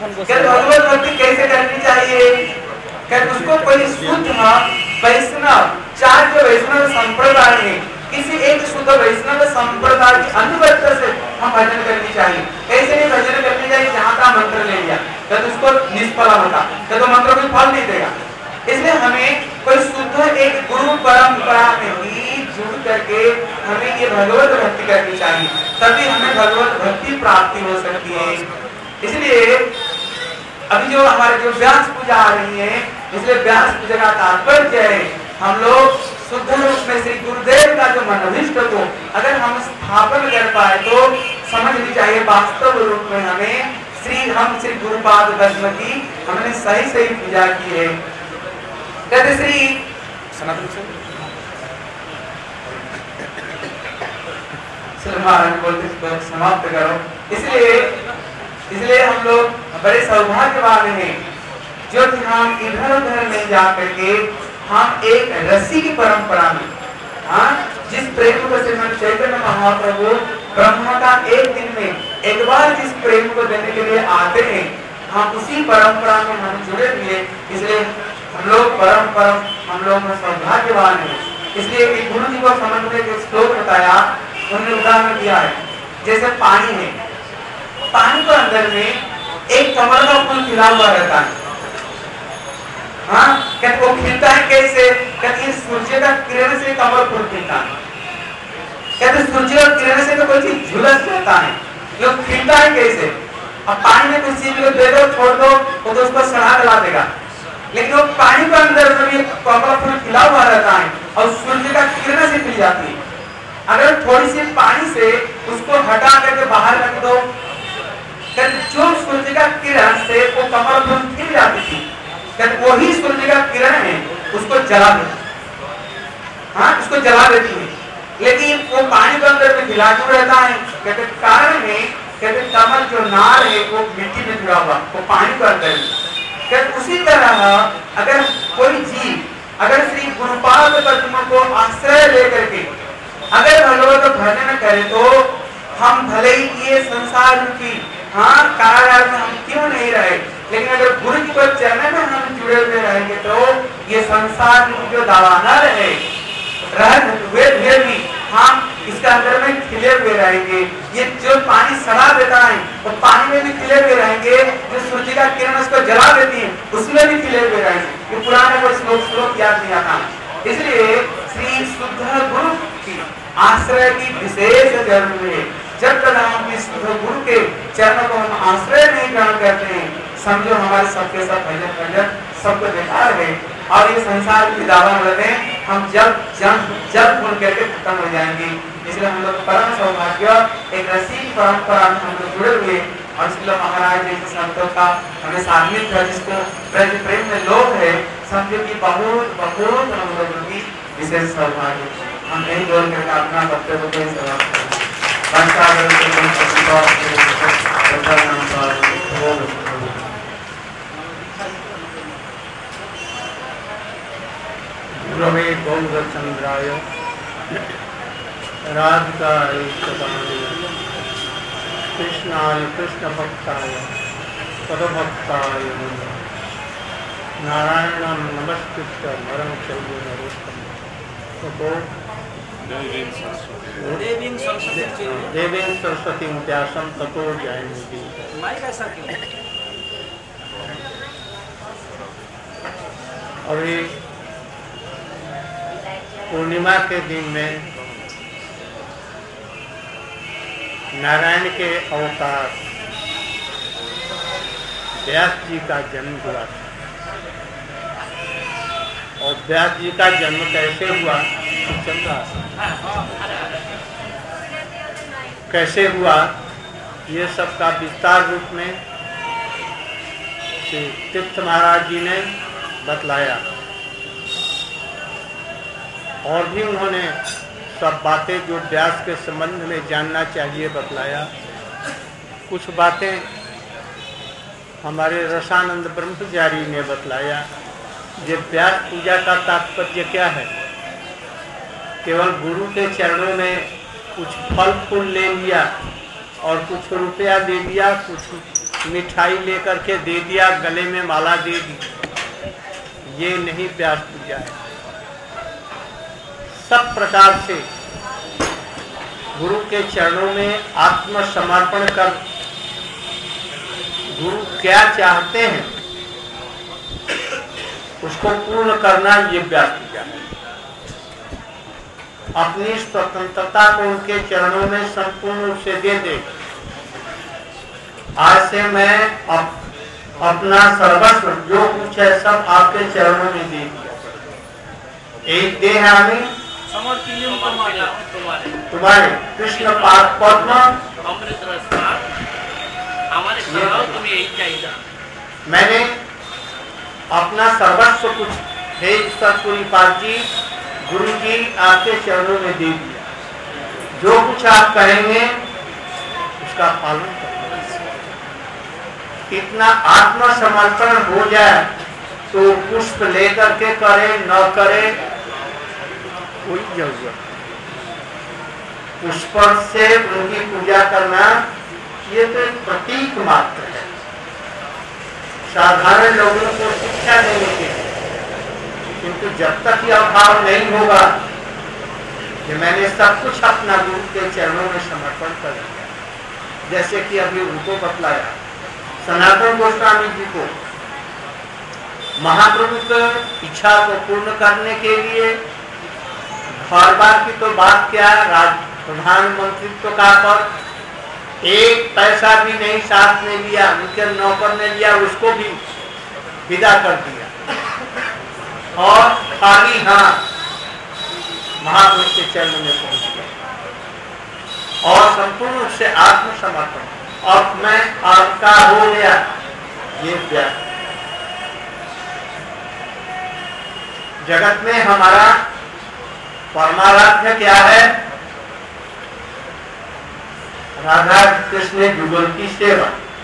भगवत भक्ति कैसे करनी चाहिए? उसको कोई शुद्ध वैष्णव, चार जो वैष्णव संप्रदाय है, किसी एक शुद्ध वैष्णव संप्रदाय की अनुगत्य से हम भजन करनी चाहिए। ऐसे नहीं भजन करनी चाहिए जहां का मंत्र ले लिया तो उसको निष्फल होता, तो मंत्र कोई फल नहीं देगा। इसलिए हमें कोई शुद्ध एक गुरु परंपरा में ही जुड़ करके हमें ये भगवत भक्ति करनी चाहिए, तभी हमें भगवत भक्ति प्राप्ति हो सकती है। इसलिए अभी जो हमारे जो व्यास पूजा आ रही है, इसलिए व्यास पूजा का तात्पर्य है हम लोग शुद्ध रूप में श्री गुरुदेव का जो मनोभिष्ट को अगर हम स्थापन कर पाए, तो समझनी चाहिए वास्तव रूप में हमें हम श्री गुरुपाद पद्म की हमने सही पूजा की है। कहते श्री सनातन बोलते समाप्त करो। इसलिए हम लोग बड़े सौभाग्यवान हैं जो हम इधर उधर नहीं जा करके हम एक रसी की परंपरा में, हाँ, जिस प्रेम को श्रीमन चैतन्य महाप्रभु ब्रह्मा का एक दिन में एक बार जिस प्रेम को देने के लिए आते हैं, हम उसी परंपरा में हम जुड़े हुए। इसलिए हम लोग हम लोग सौभाग्यवान हैं। इसलिए एक गुरु जी को समझ में एक श्लोक बताया, उन्होंने उदाहरण दिया है, जैसे पानी है, पानी को अंदर में एक कमल का फूल खिला हुआ रहता है, हाँ, कहते वो खिलता है कैसे? कहते सूर्य का किरण से कमल फूल खिलता है। कहते सूर्य और किरण से तो कोई चीज झुलस जाता है, जो खिलता है कैसे? अब पानी में कुछ चीज को दे दो, छोड़ दो, वो तो उसको सड़ा गला देगा, लेकिन वो पानी के अंदर में भी कमल फूल खिला हुआ रहता है और सूर्य का किरण से खिल जाती है। अगर थोड़ी सी पानी से उसको हटा करके बाहर रख दो, जो सूर्य का किरण से वो कमल फूल खिल जाती थी, वही सूर्य का किरण है उसको जला देती, हाँ, उसको जला देती है। लेकिन वो पानी के अंदर में खिला क्यों रहता है? कहते कारण है, कहते कमल जो नार है वो मिट्टी में जुड़ा हुआ, वो पानी के अंदर है। कहते उसी तरह अगर कोई जीव अगर श्री गुरुपाद पद्म को आश्रय लेकर के अगर भगवत भजन करे तो हम भले ही ये संसार की कारागार में हम क्यों नहीं रहे, लेकिन अगर गुरु जी को चरण में हम जुड़े हुए रहेंगे तो ये संसार में जो दावा न रहे हुए भी हम इसके अंदर में खिले हुए रहेंगे। ये जो पानी सड़ा देता है वो पानी में भी खिले हुए रहेंगे, जो सूर्य का किरण उसको जला देती है उसमें भी खिले हुए रहेंगे। ये पुराने को श्लोक याद नहीं आता। इसलिए श्री शुद्ध गुरु की आश्रय की विशेष जरूरी है। जब तक हम इस गुरु के चरणों को हम आश्रय नहीं ग्रहण करते हैं, समझो हमारे सबके सब भजन सबको बेकार है और ये संसार की दावा में हम जब भूल करके खत्म हो जाएंगे। इसलिए हम लोग परम सौभाग्य एक रसीद परंपरा में हम लोग जुड़े हुए और इसलिए महाराज जैसे संतों का हमें साधनिक है, जिसको ब्रज प्रेम में लोग है, समझो कि बहुत हम लोगों की विशेष सौभाग्य। हम यही बोल करके अपना वक्तव्य को समाप्त करें। गुरवे गौरचंद्राय राधिकाय कृष्णाय कृष्ण भक्ताय पदभक्ताय नारायणं नमस्कृत्य नरं चैव नरोत्तमं देवीं सरस्वती व्यासं ततो जयमुदीरये। अभी पूर्णिमा के दिन में नारायण के अवतार व्यास जी का जन्म हुआ था। और व्यास जी का जन्म कैसे हुआ, चल रहा कैसे हुआ, ये सब का विस्तार रूप में श्री तीर्थ महाराज जी ने बतलाया। और भी उन्होंने सब बातें जो व्यास के संबंध में जानना चाहिए बतलाया। कुछ बातें हमारे रसानंद ब्रह्मचारी ने बतलाया। ये व्यास पूजा का तात्पर्य क्या है? केवल गुरु के चरणों में कुछ फल फूल ले लिया और कुछ रुपया दे दिया, कुछ मिठाई लेकर के दे दिया, गले में माला दे दी, ये नहीं व्यास पूजा है। सब प्रकार से गुरु के चरणों में आत्मसमर्पण कर गुरु क्या चाहते हैं उसको पूर्ण करना, ये व्यास पूजा है। अपनी स्वतंत्रता को उनके चरणों में संपूर्ण रूप से दे दे। आज से मैं अपना सर्वस्व जो कुछ है सब आपके चरणों में दे दिया। एक देह आमी तुम्हारे कृष्ण पाद पद्म मैंने अपना सर्वस्व कुछ हे ईश्वरपुरी पाद जी, गुरु जी आपके चरणों में दे दिया। जो कुछ आप कहेंगे उसका पालन करना। इतना आत्मसमर्पण हो जाए तो पुष्प लेकर के करे न करे कोई जरूरत। पुष्प से उनकी पूजा करना ये तो एक प्रतीक मात्र है। साधारण लोगों को शिक्षा देने के लिए, किंतु जब तक यह भाव नहीं होगा कि मैंने सब कुछ अपना गुरु के चरणों में समर्पण कर दिया, जैसे कि अभी उनको बतलाया सनातन गोस्वामी जी को महाप्रभु की इच्छा को पूर्ण करने के लिए हर बार की तो बात क्या, प्रधानमंत्रित्व का पद एक पैसा भी नहीं साथ में लिया, उनके नौकर ने लिया, उसको भी विदा कर दिया और खाली हाथ महापुरुष के चरण में पहुंच गया और संपूर्ण रूप से आत्मसमर्पण। और मैं आपका हो गया, ये व्यास। जगत में हमारा परमाराध्य क्या है? राधा कृष्ण युगल की सेवा।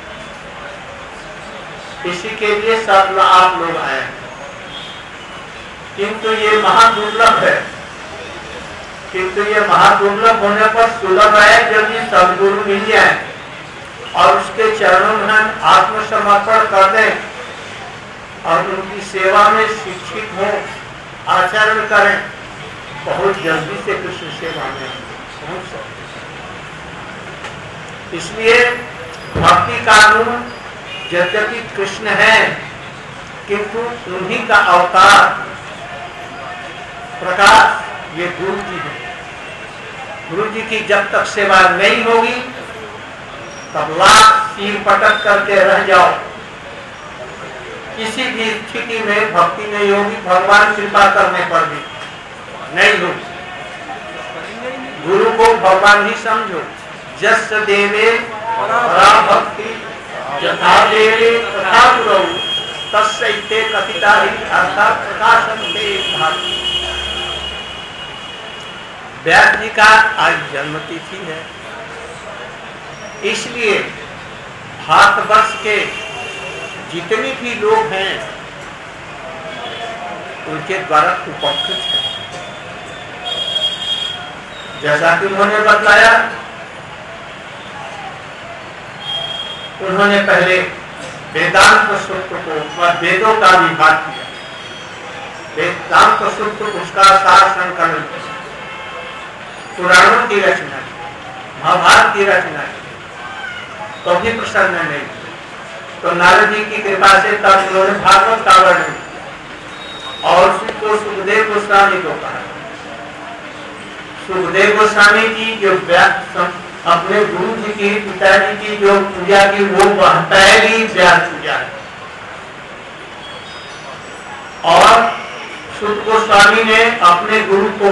इसी के लिए सब आप लोग आए, किंतु ये महादुर्लभ है किंतु ये महादुर्लभ होने पर सुलभ है जब ये सदगुरु मिल जाए और उसके चरणों में हम आत्मसमर्पण कर दें और उनकी सेवा में शिक्षित हो, आचरण करें, बहुत जल्दी से कृष्ण सेवा में पहुंच सकते। इसलिए भक्ति कानून यद्यपि कृष्ण है किंतु उन्हीं का अवतार प्रकाश ये गुरु जी है। गुरु जी की जब तक सेवा नहीं होगी तब लाख सिर पटक करके रह जाओ, किसी भी स्थिति में भक्ति नहीं होगी, भगवान कृपा करने पर भी नहीं होगी। गुरु को भगवान ही समझो। जस देवे परा भक्ति यथा देवे तथा गुरु तस्सैते कथिता ही अर्थात प्रकाशन्ते भाति। व्यास जी का आज जन्मतिथि है, इसलिए भारतवर्ष के जितने भी लोग हैं उनके द्वारा उपस्थित हैं। जैसा कि उन्होंने बतलाया, उन्होंने पहले वेदांत सूत्र को और वेदों का विभाग किया, वेदांत सूत्र उसका सार संकलन, पुराणों की रचना, महाभारत की रचना, तो भी प्रसन्न नहीं। तो नारद जी की कृपा से तब उन्होंने भागवत का वर्णन और उसको सुखदेव गोस्वामी को कहा। सुखदेव गोस्वामी जी जो अपने गुरु जी की, पिताजी की जो पूजा की वो पहली व्यास पूजा है, और सुख गोस्वामी ने अपने गुरु को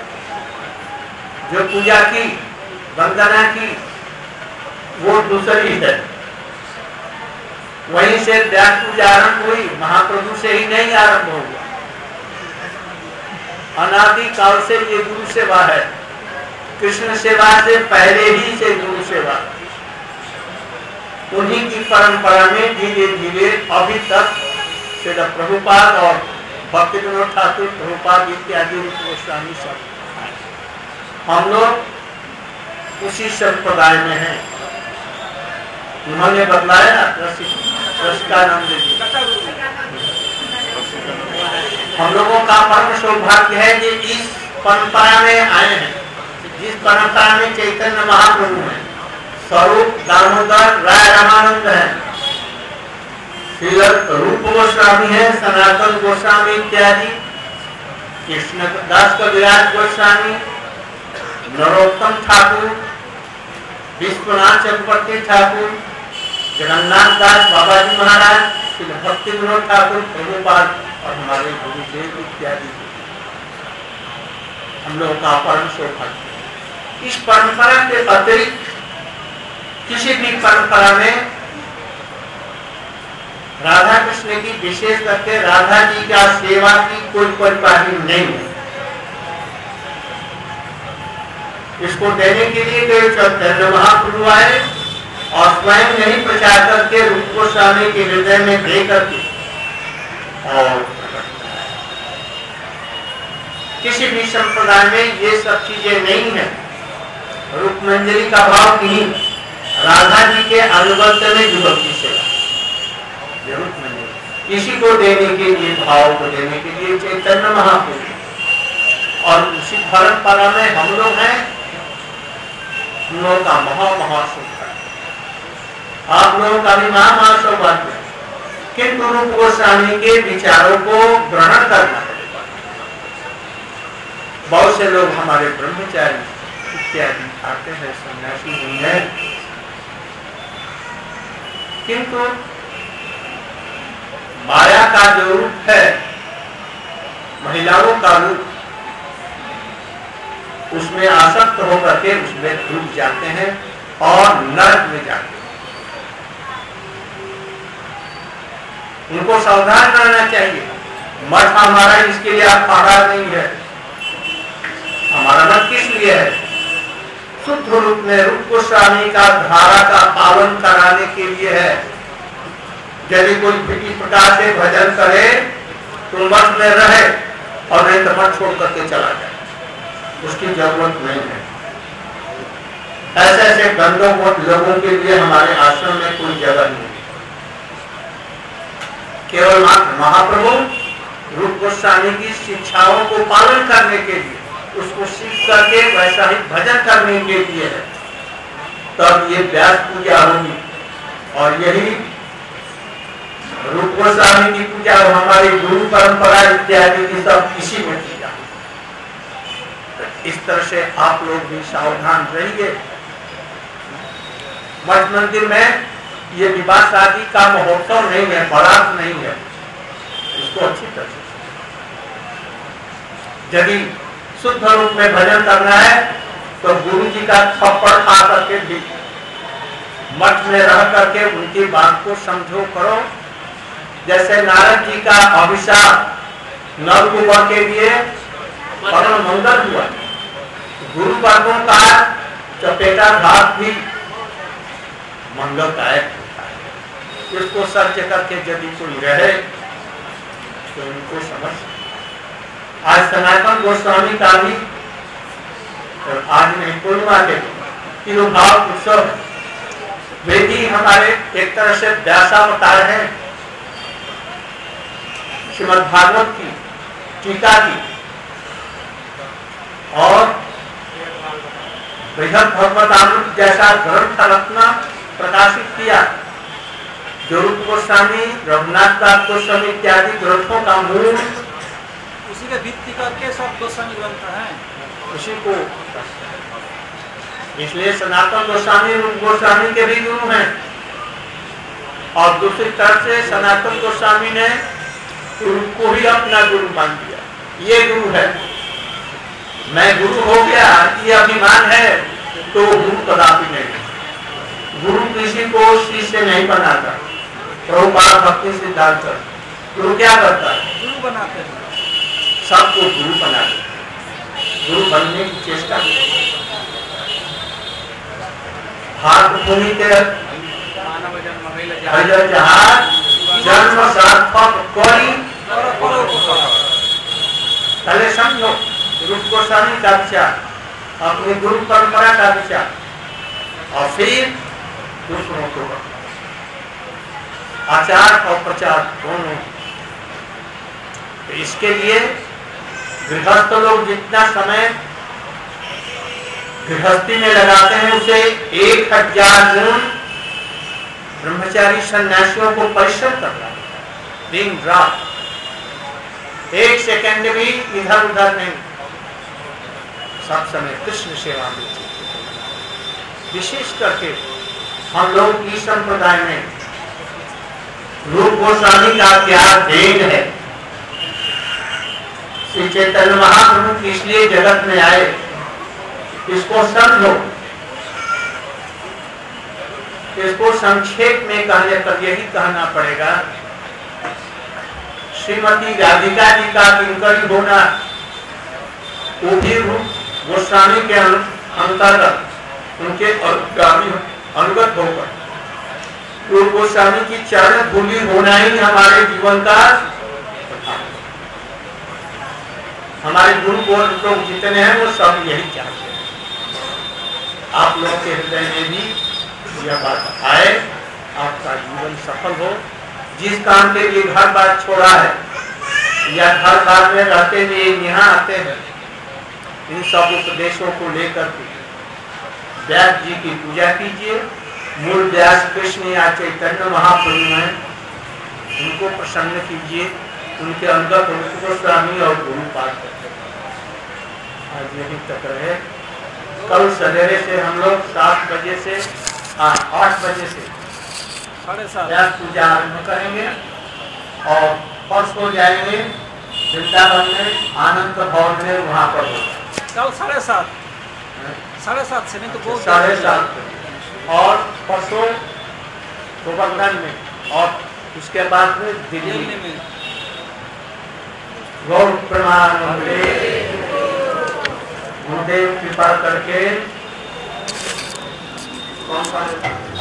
जो पूजा की, वंदना की, वो दूसरी है। वहीं से व्यास पूजा आरंभ हुई, महाप्रभु से ही नहीं आरंभ हुआ। अनादि काल से ये गुरु सेवा है, कृष्ण सेवा से पहले ही से गुरु सेवा। उन्हीं की परंपरा में धीरे धीरे अभी तक श्रील प्रभुपाद और भक्तिविनोद ठाकुर प्रभुपाद इत्यादि गोस्वामी सब हम लोग उसी संप्रदाय में हैं। उन्होंने बतलाया रसिकानंद जी, हम लोगों का परम सौभाग्य है कि इस परंपरा में आए हैं, जिस परंपरा में चैतन्य महाप्रभु है, स्वरूप दामोदर राय रामानंद है, श्री रूप गोस्वामी है, सनातन गोस्वामी इत्यादि, कृष्णदास कविराज गोस्वामी, नरोत्तम ठाकुर, विश्वनाथ चक्रवर्ती ठाकुर, जगन्नाथ दास बाबा जी महाराज, श्री भक्ति विनोद ठाकुर, प्रभुपाद और हमारे गुरुदेव इत्यादि हम लोगों का परम सौभाग्य। इस परंपरा के अतिरिक्त किसी भी परंपरा में राधा कृष्ण की विशेष करके राधा जी का सेवा की कोई परिपाटी नहीं है। इसको देने के लिए चैतन्य महाप्रभु आए और स्वयं नहीं प्रचार करके रूप गोस्वामी के हृदय में दे करके, और किसी भी संप्रदाय में ये सब चीजें नहीं है। रूप मंजरी का भाव नहीं, राधा जी के अनुबंध में युवक की सेवा, रूप मंजरी किसी को देने के लिए, भाव को देने के लिए चैतन्य महाप्रभु, और उसी परंपरा में हम लोग हैं। हम लोगों का महासौभाग्य, आप लोगों का भी महासौभाग्य, किंतु रूप गोस्वामी के विचारों को ग्रहण करना है। बहुत से लोग हमारे ब्रह्मचारी इत्यादि आते हैं, सन्यासी हुई है, किंतु माया का जो रूप है, महिलाओं का रूप, उसमें आसक्त होकर के उसमें डूब जाते हैं और नरक में जाते हैं। उनको सावधान रहना चाहिए। मठ हमारा इसके लिए अखाड़ा नहीं है, हमारा मत किस लिए है? शुद्ध रूप में रूप गोस्वामी का धारा का पालन कराने के लिए है। यदि कोई किसी प्रकार से भजन करे तो मठ में रहे, और नहीं तो मठ छोड़ करके चला जाए। उसकी जरूरत नहीं है। ऐसे ऐसे गंधोवत लोगों के लिए हमारे आश्रम में कोई जगह नहीं है। केवल मात्र महाप्रभु रूप गोस्वामी की शिक्षाओं को पालन करने के लिए, उसको सीख करके वैसा ही भजन करने के लिए है, तब ये व्यास पूजा होगी। और यही रूप गोस्वामी की पूजा और हमारी गुरु परंपरा इत्यादि की सब इसी में की जाती। तो इस तरह से आप लोग भी सावधान रहिए। मठ मंदिर में ये विवाह शादी का महोत्सव नहीं है, बारात नहीं है। इसको अच्छी तरह से यदि शुद्ध रूप में भजन करना है तो गुरु जी का थप्पड़ खा करके भी मठ में रह करके उनकी बात को समझो करो। जैसे नारद जी का अभिशाप नवयुवक के लिए परम मंगल हुआ, गुरु वर्गों का चपेटा घात भी मंगलदायक होता है। इसको सर्च करके यदि कोई रहे तो उनको समझ। आज सनातन गोस्वामी का भी और आज में पूर्णिमा के तिरुभाव उत्सव, वे भी हमारे एक तरह से व्यासावतार है। श्रीमद् भागवत की टीका की और बृहद भगवतामृत जैसा ग्रंथ रत्न प्रकाशित किया, जो रूप गोस्वामी, रघुनाथ दास गोस्वामी इत्यादि ग्रंथों का मूल उसी के भित्ति करके सब गोस्वामी ग्रंथ हैं, उसी को। इसलिए सनातन गोस्वामी रूप गोस्वामी के भी गुरु हैं। और दूसरी तरफ से सनातन गोस्वामी ने उनको ही अपना गुरु मान दिया। ये गुरु है, मैं गुरु हो गया, ये अभिमान है तो गुरु कदापि नहीं। गुरु किसी को शिष्य नहीं बनाता। प्रभुपाद भक्ति सिद्धांत गुरु क्या करता है? गुरु बनाते हैं, सबको गुरु बनाते हैं, गुरु बनने की चेष्टा करते। हाथ भूमि के जन्म सार्थक कोई पहले समझो रूप गोस्वामी का विचार, अपनी गुरु परंपरा का विचार, और फिर दूसरों को आचार और प्रचार दोनों। तो इसके लिए गृहस्थ लोग जितना समय गृहस्थी में लगाते हैं उसे 1000 गुण ब्रह्मचारी सन्यासियों को परिश्रम करना है, दिन रात, एक सेकंड भी इधर उधर नहीं, सब समय कृष्ण सेवा में। विशेष करके हम लोग इस संप्रदाय में रूप गोस्वामी का क्या देन है। श्री चैतन्य महाप्रभु इसलिए जगत में आए, इसको समझो। इसको संक्षेप में कहने पर यही कहना पड़ेगा, श्रीमती राधिका जी का किंकरी होना वो भी रूप गोस्वामी के अंतर्गत उनके अनुगत होकर रूप गोस्वामी की चरण धूलि होना ही हमारे जीवन का, हमारे गुरु लोग जितने हैं वो सब यही चाहते हैं। आप लोग के हृदय में भी यह बात आए, आपका जीवन सफल हो। जिस काम के लिए घर बार छोड़ा है या घर बार में रहते हुए यहाँ आते हैं, इन सब उपदेशों को लेकर के व्यास जी की पूजा कीजिए। मूल व्यास कृष्ण या चैतन्य महाप्रभु हैं, उनको प्रसन्न कीजिए, उनके अंदर रूप गोस्वामी और गुरु पाठ करते हैं। आज यही तक रहे। कल सवेरे से हम लोग 7 बजे से 8 बजे से 7:30 व्यास पूजा आरम्भ करेंगे और परसों जाएंगे वृंदावन में आनंद भवन में, वहाँ पर कल 7:30 से, नहीं तो बहुत 7:30 और परसों गोवर्धन में और उसके बाद में दिल्ली में। गौर प्रमानंदे गुरुदेव कृपा करके कौन सा